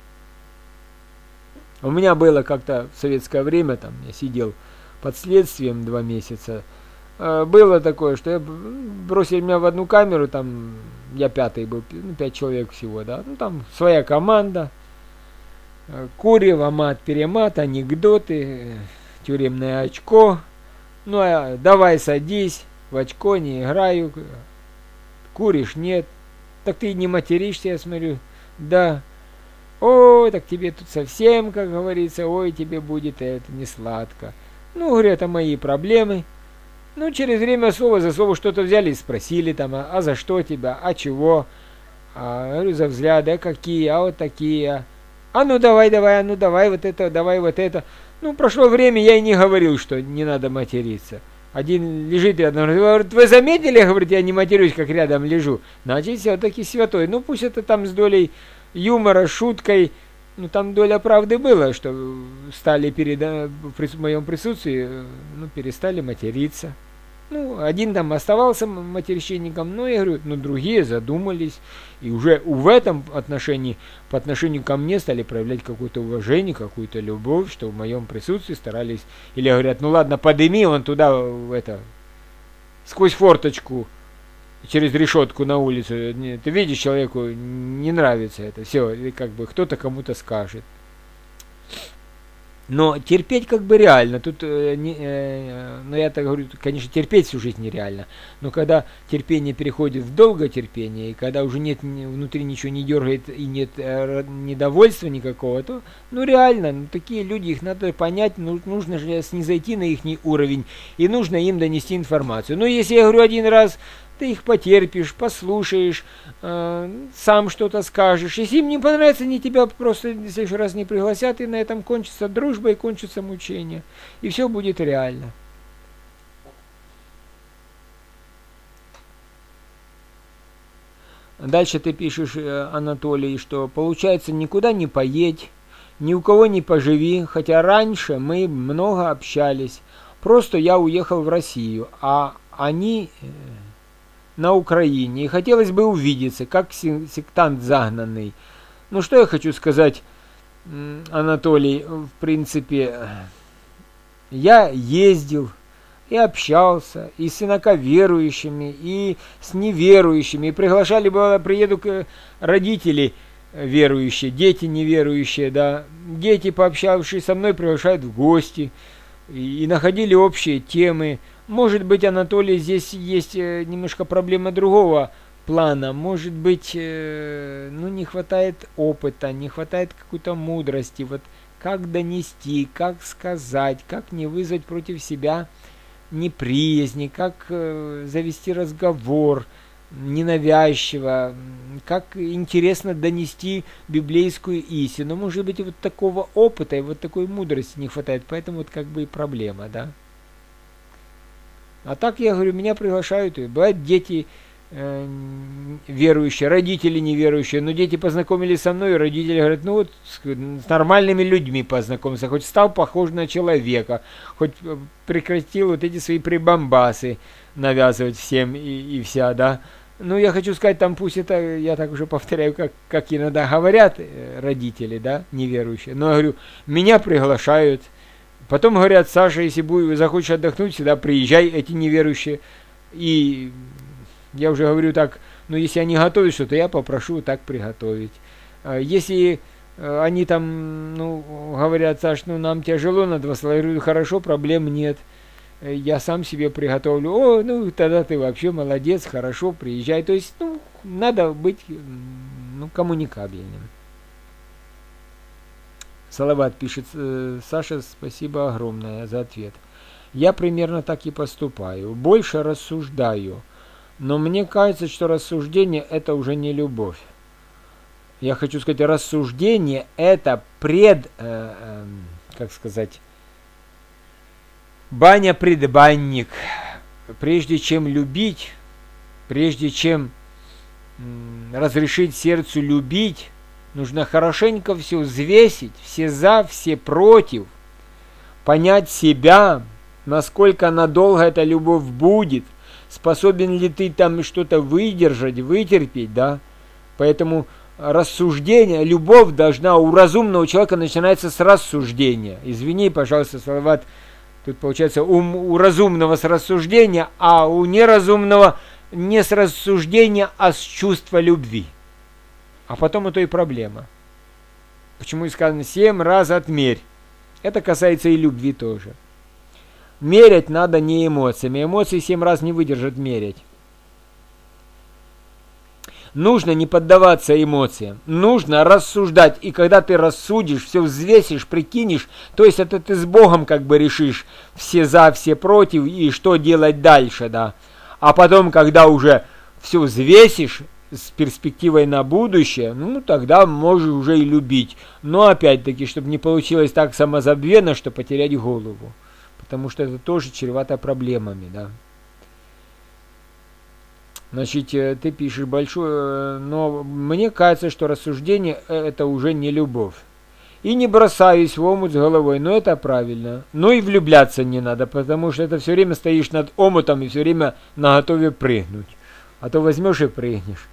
У меня было как-то в советское время, там я сидел под следствием два месяца, было такое, что я бросили меня в одну камеру, там я пятый был, ну, пять человек всего, да, ну там своя команда. Курево, мат, перемат, анекдоты, тюремное очко. Ну, а давай садись, в очко не играю. Куришь? Нет. Так ты не материшься, я смотрю. Да. Ой, так тебе тут совсем, как говорится, ой, тебе будет это не сладко. Ну, говорю, это мои проблемы. Ну, через время слово за слово что-то взяли и спросили там, а, а за что тебя, а чего? А, говорю, за взгляды, а какие, а вот такие. А ну давай, давай, а ну давай вот это, давай вот это. Ну, прошло время, я и не говорил, что не надо материться. Один лежит рядом, говорит, вы заметили, говорит, я не матерюсь, как рядом лежу. Значит, все-таки святой. Ну, пусть это там с долей юмора, шуткой. Ну, там доля правды была, что стали перед, в моем присутствии, ну, перестали материться. Ну, один там оставался матерщинником, но я говорю, ну, другие задумались. И уже в этом отношении, по отношению ко мне, стали проявлять какое-то уважение, какую-то любовь, что в моем присутствии старались. Или говорят, ну ладно, подыми он туда, в это, сквозь форточку, через решетку на улицу. Ты видишь, человеку не нравится это. Все, как бы кто-то кому-то скажет. Но терпеть как бы реально. Тут, э, не, э, ну я так говорю, конечно, терпеть всю жизнь нереально. Но когда терпение переходит в долготерпение, и когда уже нет внутри ничего не дергает и нет э, недовольства никакого, то ну реально, ну, такие люди, их надо понять, ну, нужно же снизойти на их уровень, и нужно им донести информацию. Но если я говорю один раз, ты их потерпишь, послушаешь, э, сам что-то скажешь. Если им не понравится, они тебя просто в следующий раз не пригласят, и на этом кончится дружба и кончится мучение. И все будет реально. Дальше ты пишешь, Анатолий, что получается никуда не поедь, ни у кого не поживи, хотя раньше мы много общались. Просто я уехал в Россию, а они на Украине, и хотелось бы увидеться, как сектант загнанный. Ну, что я хочу сказать, Анатолий, в принципе, я ездил и общался и с инаковерующими, и с неверующими, и приглашали, было, приеду к родители верующие, дети неверующие, да, дети, пообщавшись со мной, приглашают в гости, и, и находили общие темы. Может быть, Анатолий, здесь есть немножко проблема другого плана. Может быть, ну, не хватает опыта, не хватает какой-то мудрости. Вот как донести, как сказать, как не вызвать против себя неприязни, как завести разговор ненавязчиво, как интересно донести библейскую истину. Может быть, и вот такого опыта и вот такой мудрости не хватает. Поэтому вот как бы и проблема, да. А так, я говорю, меня приглашают, и бывают дети э, верующие, родители неверующие, но дети познакомились со мной, и родители говорят, ну вот с, с нормальными людьми познакомился, хоть стал похож на человека, хоть прекратил вот эти свои прибамбасы навязывать всем и, и вся, да. Ну, я хочу сказать, там пусть это, я так уже повторяю, как, как иногда говорят родители, да, неверующие, но я говорю, меня приглашают. Потом говорят, Саша, если будешь, захочешь отдохнуть, всегда приезжай, эти неверующие. И я уже говорю так, ну если они готовят что-то, я попрошу так приготовить. Если они там, ну, говорят, Саш, ну нам тяжело на два слова, я говорю, хорошо, проблем нет. я сам себе приготовлю. О, ну тогда ты вообще молодец, хорошо, приезжай. То есть, ну, надо быть, ну, коммуникабельным. Салават пишет: Саша, спасибо огромное за ответ. Я примерно так и поступаю. Больше рассуждаю. Но мне кажется, что рассуждение – это уже не любовь. Я хочу сказать, рассуждение – это пред, э, э, как сказать, баня-предбанник. Прежде чем любить, прежде чем м, разрешить сердцу любить, нужно хорошенько все взвесить, все за, все против, понять себя, насколько надолго эта любовь будет, способен ли ты там что-то выдержать, вытерпеть, да? Поэтому рассуждение, любовь должна у разумного человека начинается с рассуждения. Извини, пожалуйста, Салават, тут получается у, у разумного с рассуждения, а у неразумного не с рассуждения, а с чувства любви. А потом это и проблема. Почему и сказано семь раз отмерь. Это касается и любви тоже. Мерять надо не эмоциями. Эмоции семь раз не выдержат мерять. Нужно не поддаваться эмоциям. Нужно рассуждать. И когда ты рассудишь, все взвесишь, прикинешь, то есть это ты с Богом как бы решишь все за, все против и что делать дальше, да. А потом, когда уже все взвесишь с перспективой на будущее, ну тогда можешь уже и любить. Но опять-таки, чтобы не получилось так самозабвенно, что потерять голову. Потому что это тоже чревато проблемами, да. Значит, ты пишешь большое, но мне кажется, что рассуждение это уже не любовь. И не бросаюсь в омут с головой, но это правильно. Но и влюбляться не надо, потому что это все время стоишь над омутом и все время наготове прыгнуть. А то возьмешь и прыгнешь.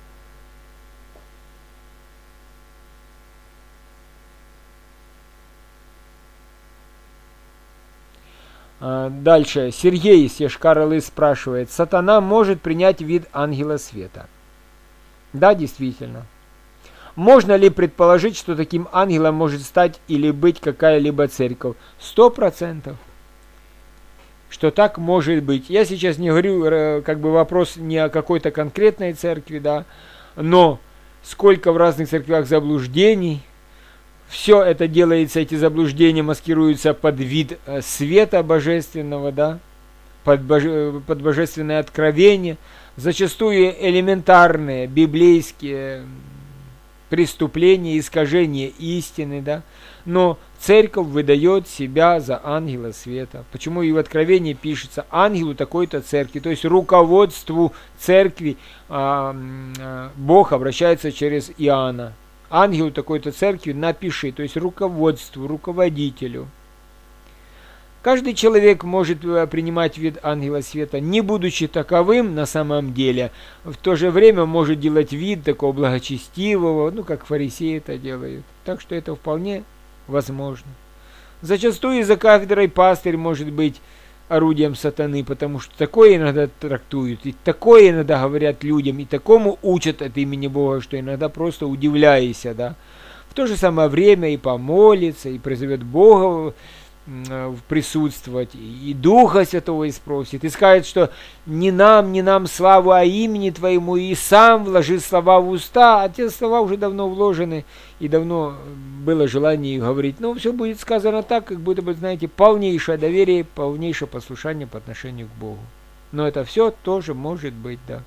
Дальше. Сергей Сешкарлы спрашивает: сатана может принять вид ангела света? Да, действительно. Можно ли предположить, что таким ангелом может стать или быть какая-либо церковь? Сто процентов. Что так может быть. Я сейчас не говорю, как бы вопрос не о какой-то конкретной церкви, да, но сколько в разных церквях заблуждений. Все это делается, эти заблуждения маскируются под вид света божественного, да, под, боже, под божественное откровение, зачастую элементарные библейские преступления, искажения истины, да, но церковь выдает себя за ангела света. Почему и в Откровении пишется ангелу такой-то церкви, то есть руководству церкви а, а, Бог обращается через Иоанна. Ангелу такой-то церкви напиши, то есть руководству, руководителю. Каждый человек может принимать вид ангела света, не будучи таковым на самом деле, в то же время может делать вид такого благочестивого, ну как фарисеи это делают. Так что это вполне возможно. Зачастую за кафедрой пастырь может быть орудием сатаны, потому что такое иногда трактуют, и такое иногда говорят людям, и такому учат от имени Бога, что иногда просто удивляешься, да. В то же самое время и помолится, и призовет Бога присутствовать, и Духа Святого и спросит, и скажет, что не нам, не нам славу, а имени Твоему, и сам вложи слова в уста, а те слова уже давно вложены, и давно было желание их говорить. Но все будет сказано так, как будто бы, знаете, полнейшее доверие, полнейшее послушание по отношению к Богу. Но это все тоже может быть, да.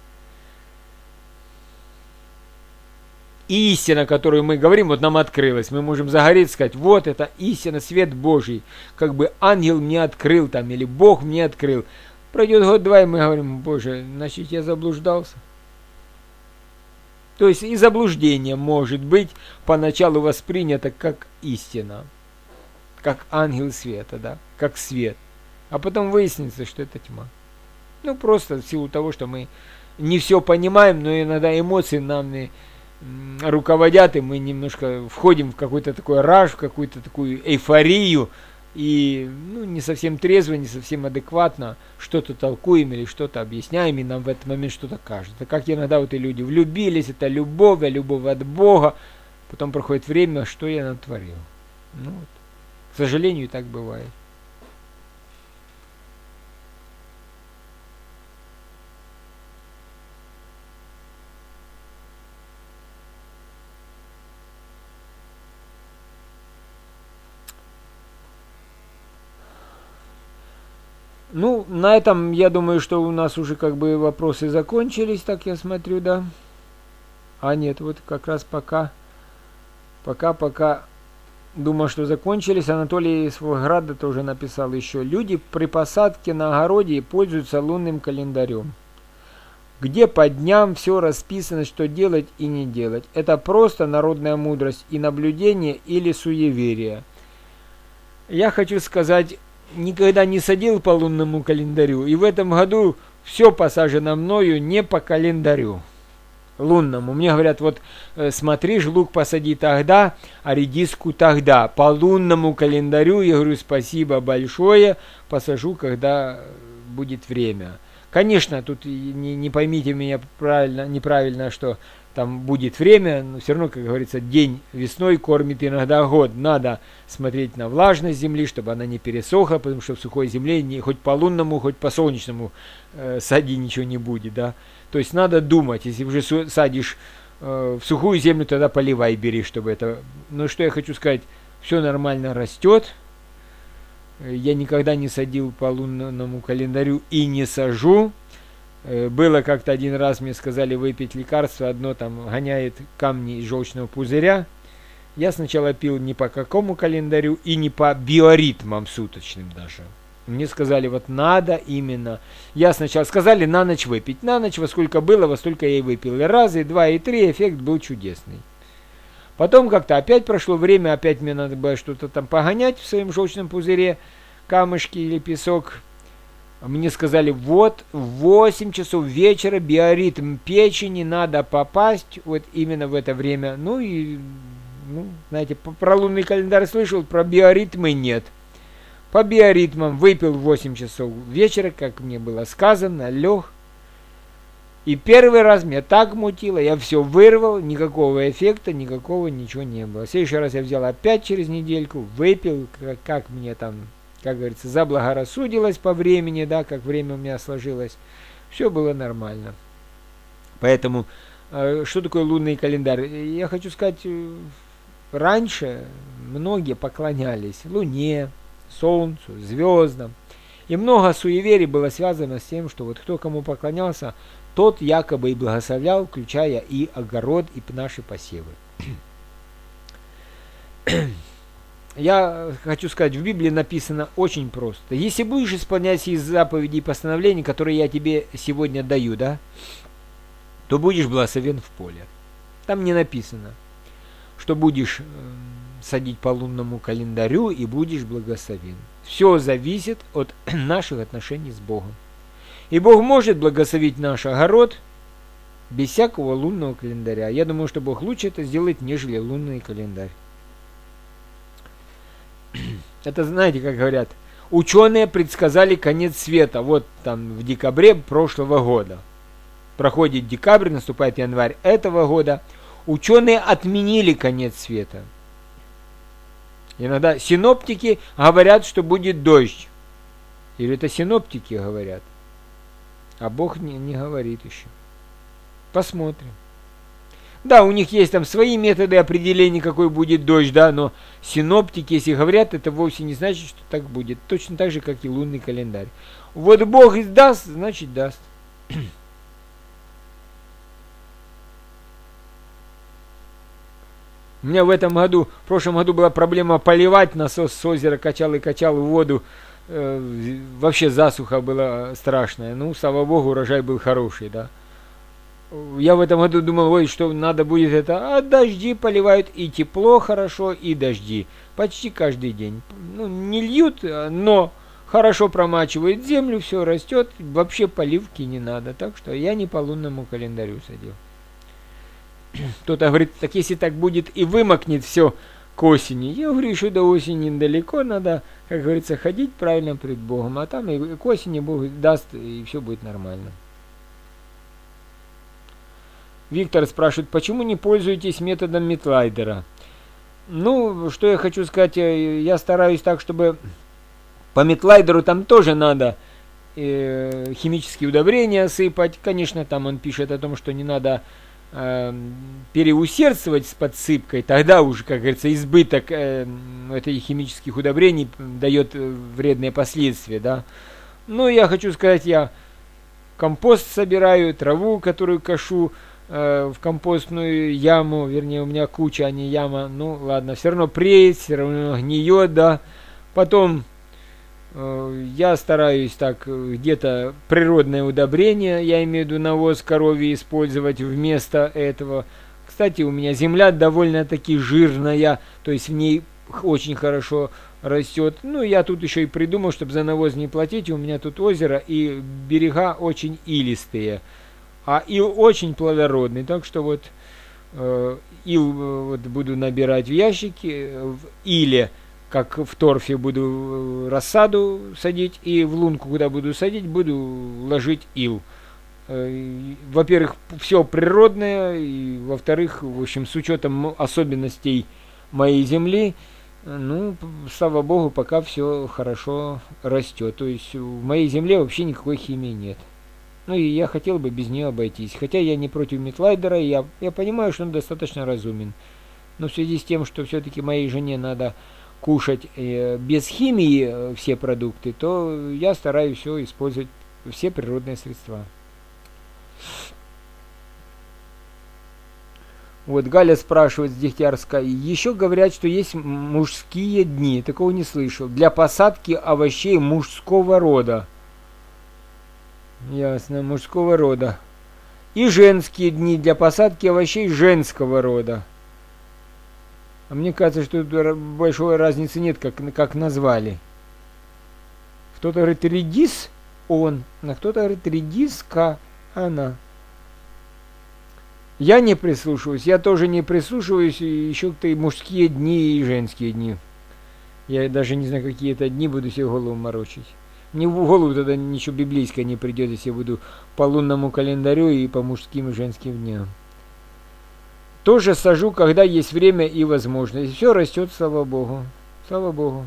И истина, которую мы говорим, вот нам открылась. Мы можем загореть, сказать, вот это истина, свет Божий. Как бы ангел мне открыл там, или Бог мне открыл. Пройдет год-два, и мы говорим, Боже, значит, я заблуждался. То есть и заблуждение может быть поначалу воспринято как истина. Как ангел света, да, как свет. А потом выяснится, что это тьма. Ну, просто в силу того, что мы не все понимаем, но иногда эмоции нам не руководят, и мы немножко входим в какой-то такой раж, в какую-то такую эйфорию, и ну, не совсем трезво, не совсем адекватно что-то толкуем или что-то объясняем, и нам в этот момент что-то кажется. Как иногда вот и люди влюбились, это любовь, а любовь от Бога, потом проходит время, что я натворил. Ну, вот. К сожалению, так бывает. Ну, на этом, я думаю, что у нас уже как бы вопросы закончились, так я смотрю, да. А нет, вот как раз пока, пока, пока, думаю, что закончились. Анатолий из Волгограда тоже написал еще. Люди при посадке на огороде пользуются лунным календарем, где по дням все расписано, что делать и не делать. Это просто народная мудрость и наблюдение или суеверие. Я хочу сказать, никогда не садил по лунному календарю, и в этом году все посажено мною не по календарю лунному. Мне говорят, вот смотри, лук посади тогда, а редиску тогда. По лунному календарю я говорю спасибо большое, посажу, когда будет время. Конечно, тут не, не поймите меня правильно, неправильно, что там будет время, но все равно, как говорится, день весной кормит иногда год. Надо смотреть на влажность земли, чтобы она не пересохла, потому что в сухой земле не, хоть по лунному, хоть по солнечному э, сади ничего не будет, да. То есть надо думать, если уже садишь э, в сухую землю, тогда поливай, бери, чтобы это... Ну, что я хочу сказать, все нормально растет. Я никогда не садил по лунному календарю и не сажу. Было как-то один раз, мне сказали выпить лекарство, одно там гоняет камни из желчного пузыря. Я сначала пил не по какому календарю и не по биоритмам суточным даже. Мне сказали, вот надо именно. Я сначала сказали на ночь выпить. На ночь во сколько было, во столько я и выпил. И раз, и два, и три, эффект был чудесный. Потом как-то опять прошло время, опять мне надо было что-то там погонять в своем желчном пузыре, камушки или песок. Мне сказали, вот в восемь часов вечера биоритм печени, надо попасть вот именно в это время. Ну и, ну, знаете, про лунный календарь слышал, про биоритмы нет. По биоритмам выпил в восемь часов вечера, как мне было сказано, лег. И первый раз меня так мутило, я все вырвал, никакого эффекта, никакого ничего не было. В следующий раз я взял опять через недельку, выпил, как, как мне там, как говорится, заблагорассудилось по времени, да, как время у меня сложилось. Все было нормально. Поэтому, э, что такое лунный календарь? Я хочу сказать, э, раньше многие поклонялись Луне, Солнцу, звездам. И много суеверий было связано с тем, что вот кто кому поклонялся, тот якобы и благословлял, включая и огород, и наши посевы. Я хочу сказать, в Библии написано очень просто. Если будешь исполнять из заповедей и постановлений, которые я тебе сегодня даю, да, то будешь благословен в поле. Там не написано, что будешь э, садить по лунному календарю и будешь благословен. Все зависит от наших отношений с Богом. И Бог может благословить наш огород без всякого лунного календаря. Я думаю, что Бог лучше это сделает, нежели лунный календарь. Это, знаете, как говорят, ученые предсказали конец света. Вот там в декабре прошлого года. Проходит декабрь, наступает январь этого года. Ученые отменили конец света. Иногда синоптики говорят, что будет дождь. Или это синоптики говорят. А Бог не, не говорит еще. Посмотрим. Да, у них есть там свои методы определения, какой будет дождь, да, но синоптики, если говорят, это вовсе не значит, что так будет. Точно так же, как и лунный календарь. Вот Бог даст, значит даст. У меня в этом году, в прошлом году была проблема поливать, насос с озера качал и качал воду. Э, вообще засуха была страшная. Ну, слава богу, урожай был хороший, да. Я в этом году думал, ой, что надо будет это, а дожди поливают, и тепло хорошо, и дожди. Почти каждый день. Ну, не льют, но хорошо промачивают землю, все растет, вообще поливки не надо. Так что я не по лунному календарю садил. Кто-то говорит, так если так будет и вымокнет все к осени. Я говорю, что до осени недалеко, надо, как говорится, ходить правильно пред Богом, а там и к осени Бог даст, и все будет нормально. Виктор спрашивает, почему не пользуетесь методом Метлайдера? Ну, что я хочу сказать, я стараюсь так, чтобы по Метлайдеру там тоже надо э, химические удобрения сыпать. Конечно, там он пишет о том, что не надо э, переусердствовать с подсыпкой. Тогда уже, как говорится, избыток э, этих химических удобрений дает вредные последствия, да. Ну, я хочу сказать, я компост собираю, траву, которую кашу э, в компостную яму, вернее, у меня куча, а не яма. Ну, ладно, все равно преет, все равно гниет, да. Потом э, я стараюсь так где-то природное удобрение, я имею в виду навоз коровий, использовать вместо этого. Кстати, у меня земля довольно-таки жирная, то есть в ней очень хорошо растет. Ну, я тут еще и придумал, чтобы за навоз не платить. У меня тут озеро, и берега очень илистые. А ил очень плодородный. Так что вот э, ил э, вот буду набирать в ящики. В иле, как в торфе, буду рассаду садить. И в лунку, куда буду садить, буду ложить ил. Во-первых, все природное, и во-вторых, в общем, с учетом особенностей моей земли, ну, слава богу, пока все хорошо растет. То есть в моей земле вообще никакой химии нет. Ну и я хотел бы без нее обойтись. Хотя я не против Метлайдера, я, я понимаю, что он достаточно разумен. Но в связи с тем, что все-таки моей жене надо кушать э, без химии все продукты, то я стараюсь все использовать, все природные средства. Вот Галя спрашивает с Дегтярска. Еще говорят, что есть мужские дни. Такого не слышал. Для посадки овощей мужского рода. Ясно, мужского рода. И женские дни для посадки овощей женского рода. А мне кажется, что тут большой разницы нет, как, как назвали. Кто-то говорит редис, он. А кто-то говорит редиска, она. Я не прислушиваюсь, я тоже не прислушиваюсь, еще-то и мужские дни, и женские дни. Я даже не знаю, какие это дни, буду себе голову морочить. Мне в голову тогда ничего библейское не придет, если я буду по лунному календарю и по мужским и женским дням. Тоже сажу, когда есть время и возможность. Все растет, слава Богу. Слава Богу.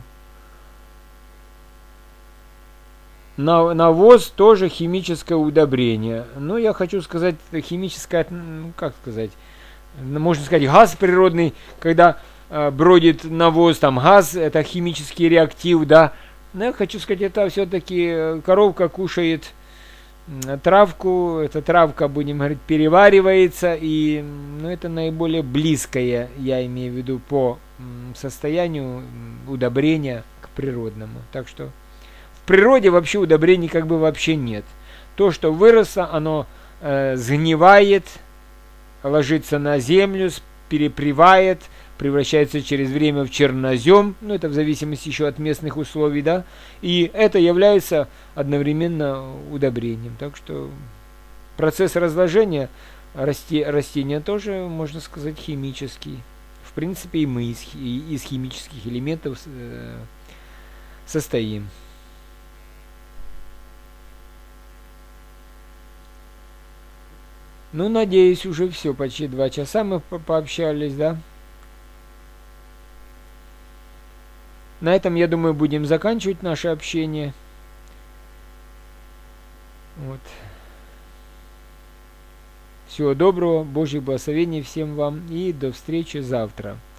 Навоз тоже химическое удобрение. Но я хочу сказать, химическое, ну, как сказать, можно сказать, газ природный, когда э, бродит навоз, там газ, это химический реактив, да. Но я хочу сказать, это все-таки коровка кушает травку, эта травка, будем говорить, переваривается, и ну, это наиболее близкое, я имею в виду, по состоянию удобрения к природному. Так что в природе вообще удобрений как бы вообще нет. То, что выросло, оно э, сгнивает, ложится на землю, перепревает, превращается через время в чернозем, ну это в зависимости еще от местных условий, да, и это является одновременно удобрением. Так что процесс разложения расте, растения тоже, можно сказать, химический. В принципе, и мы из, из химических элементов э, состоим. Ну, надеюсь, уже все, почти два часа мы по пообщались, да? На этом, я думаю, будем заканчивать наше общение. Вот. Всего доброго, Божьих благословений всем вам и до встречи завтра.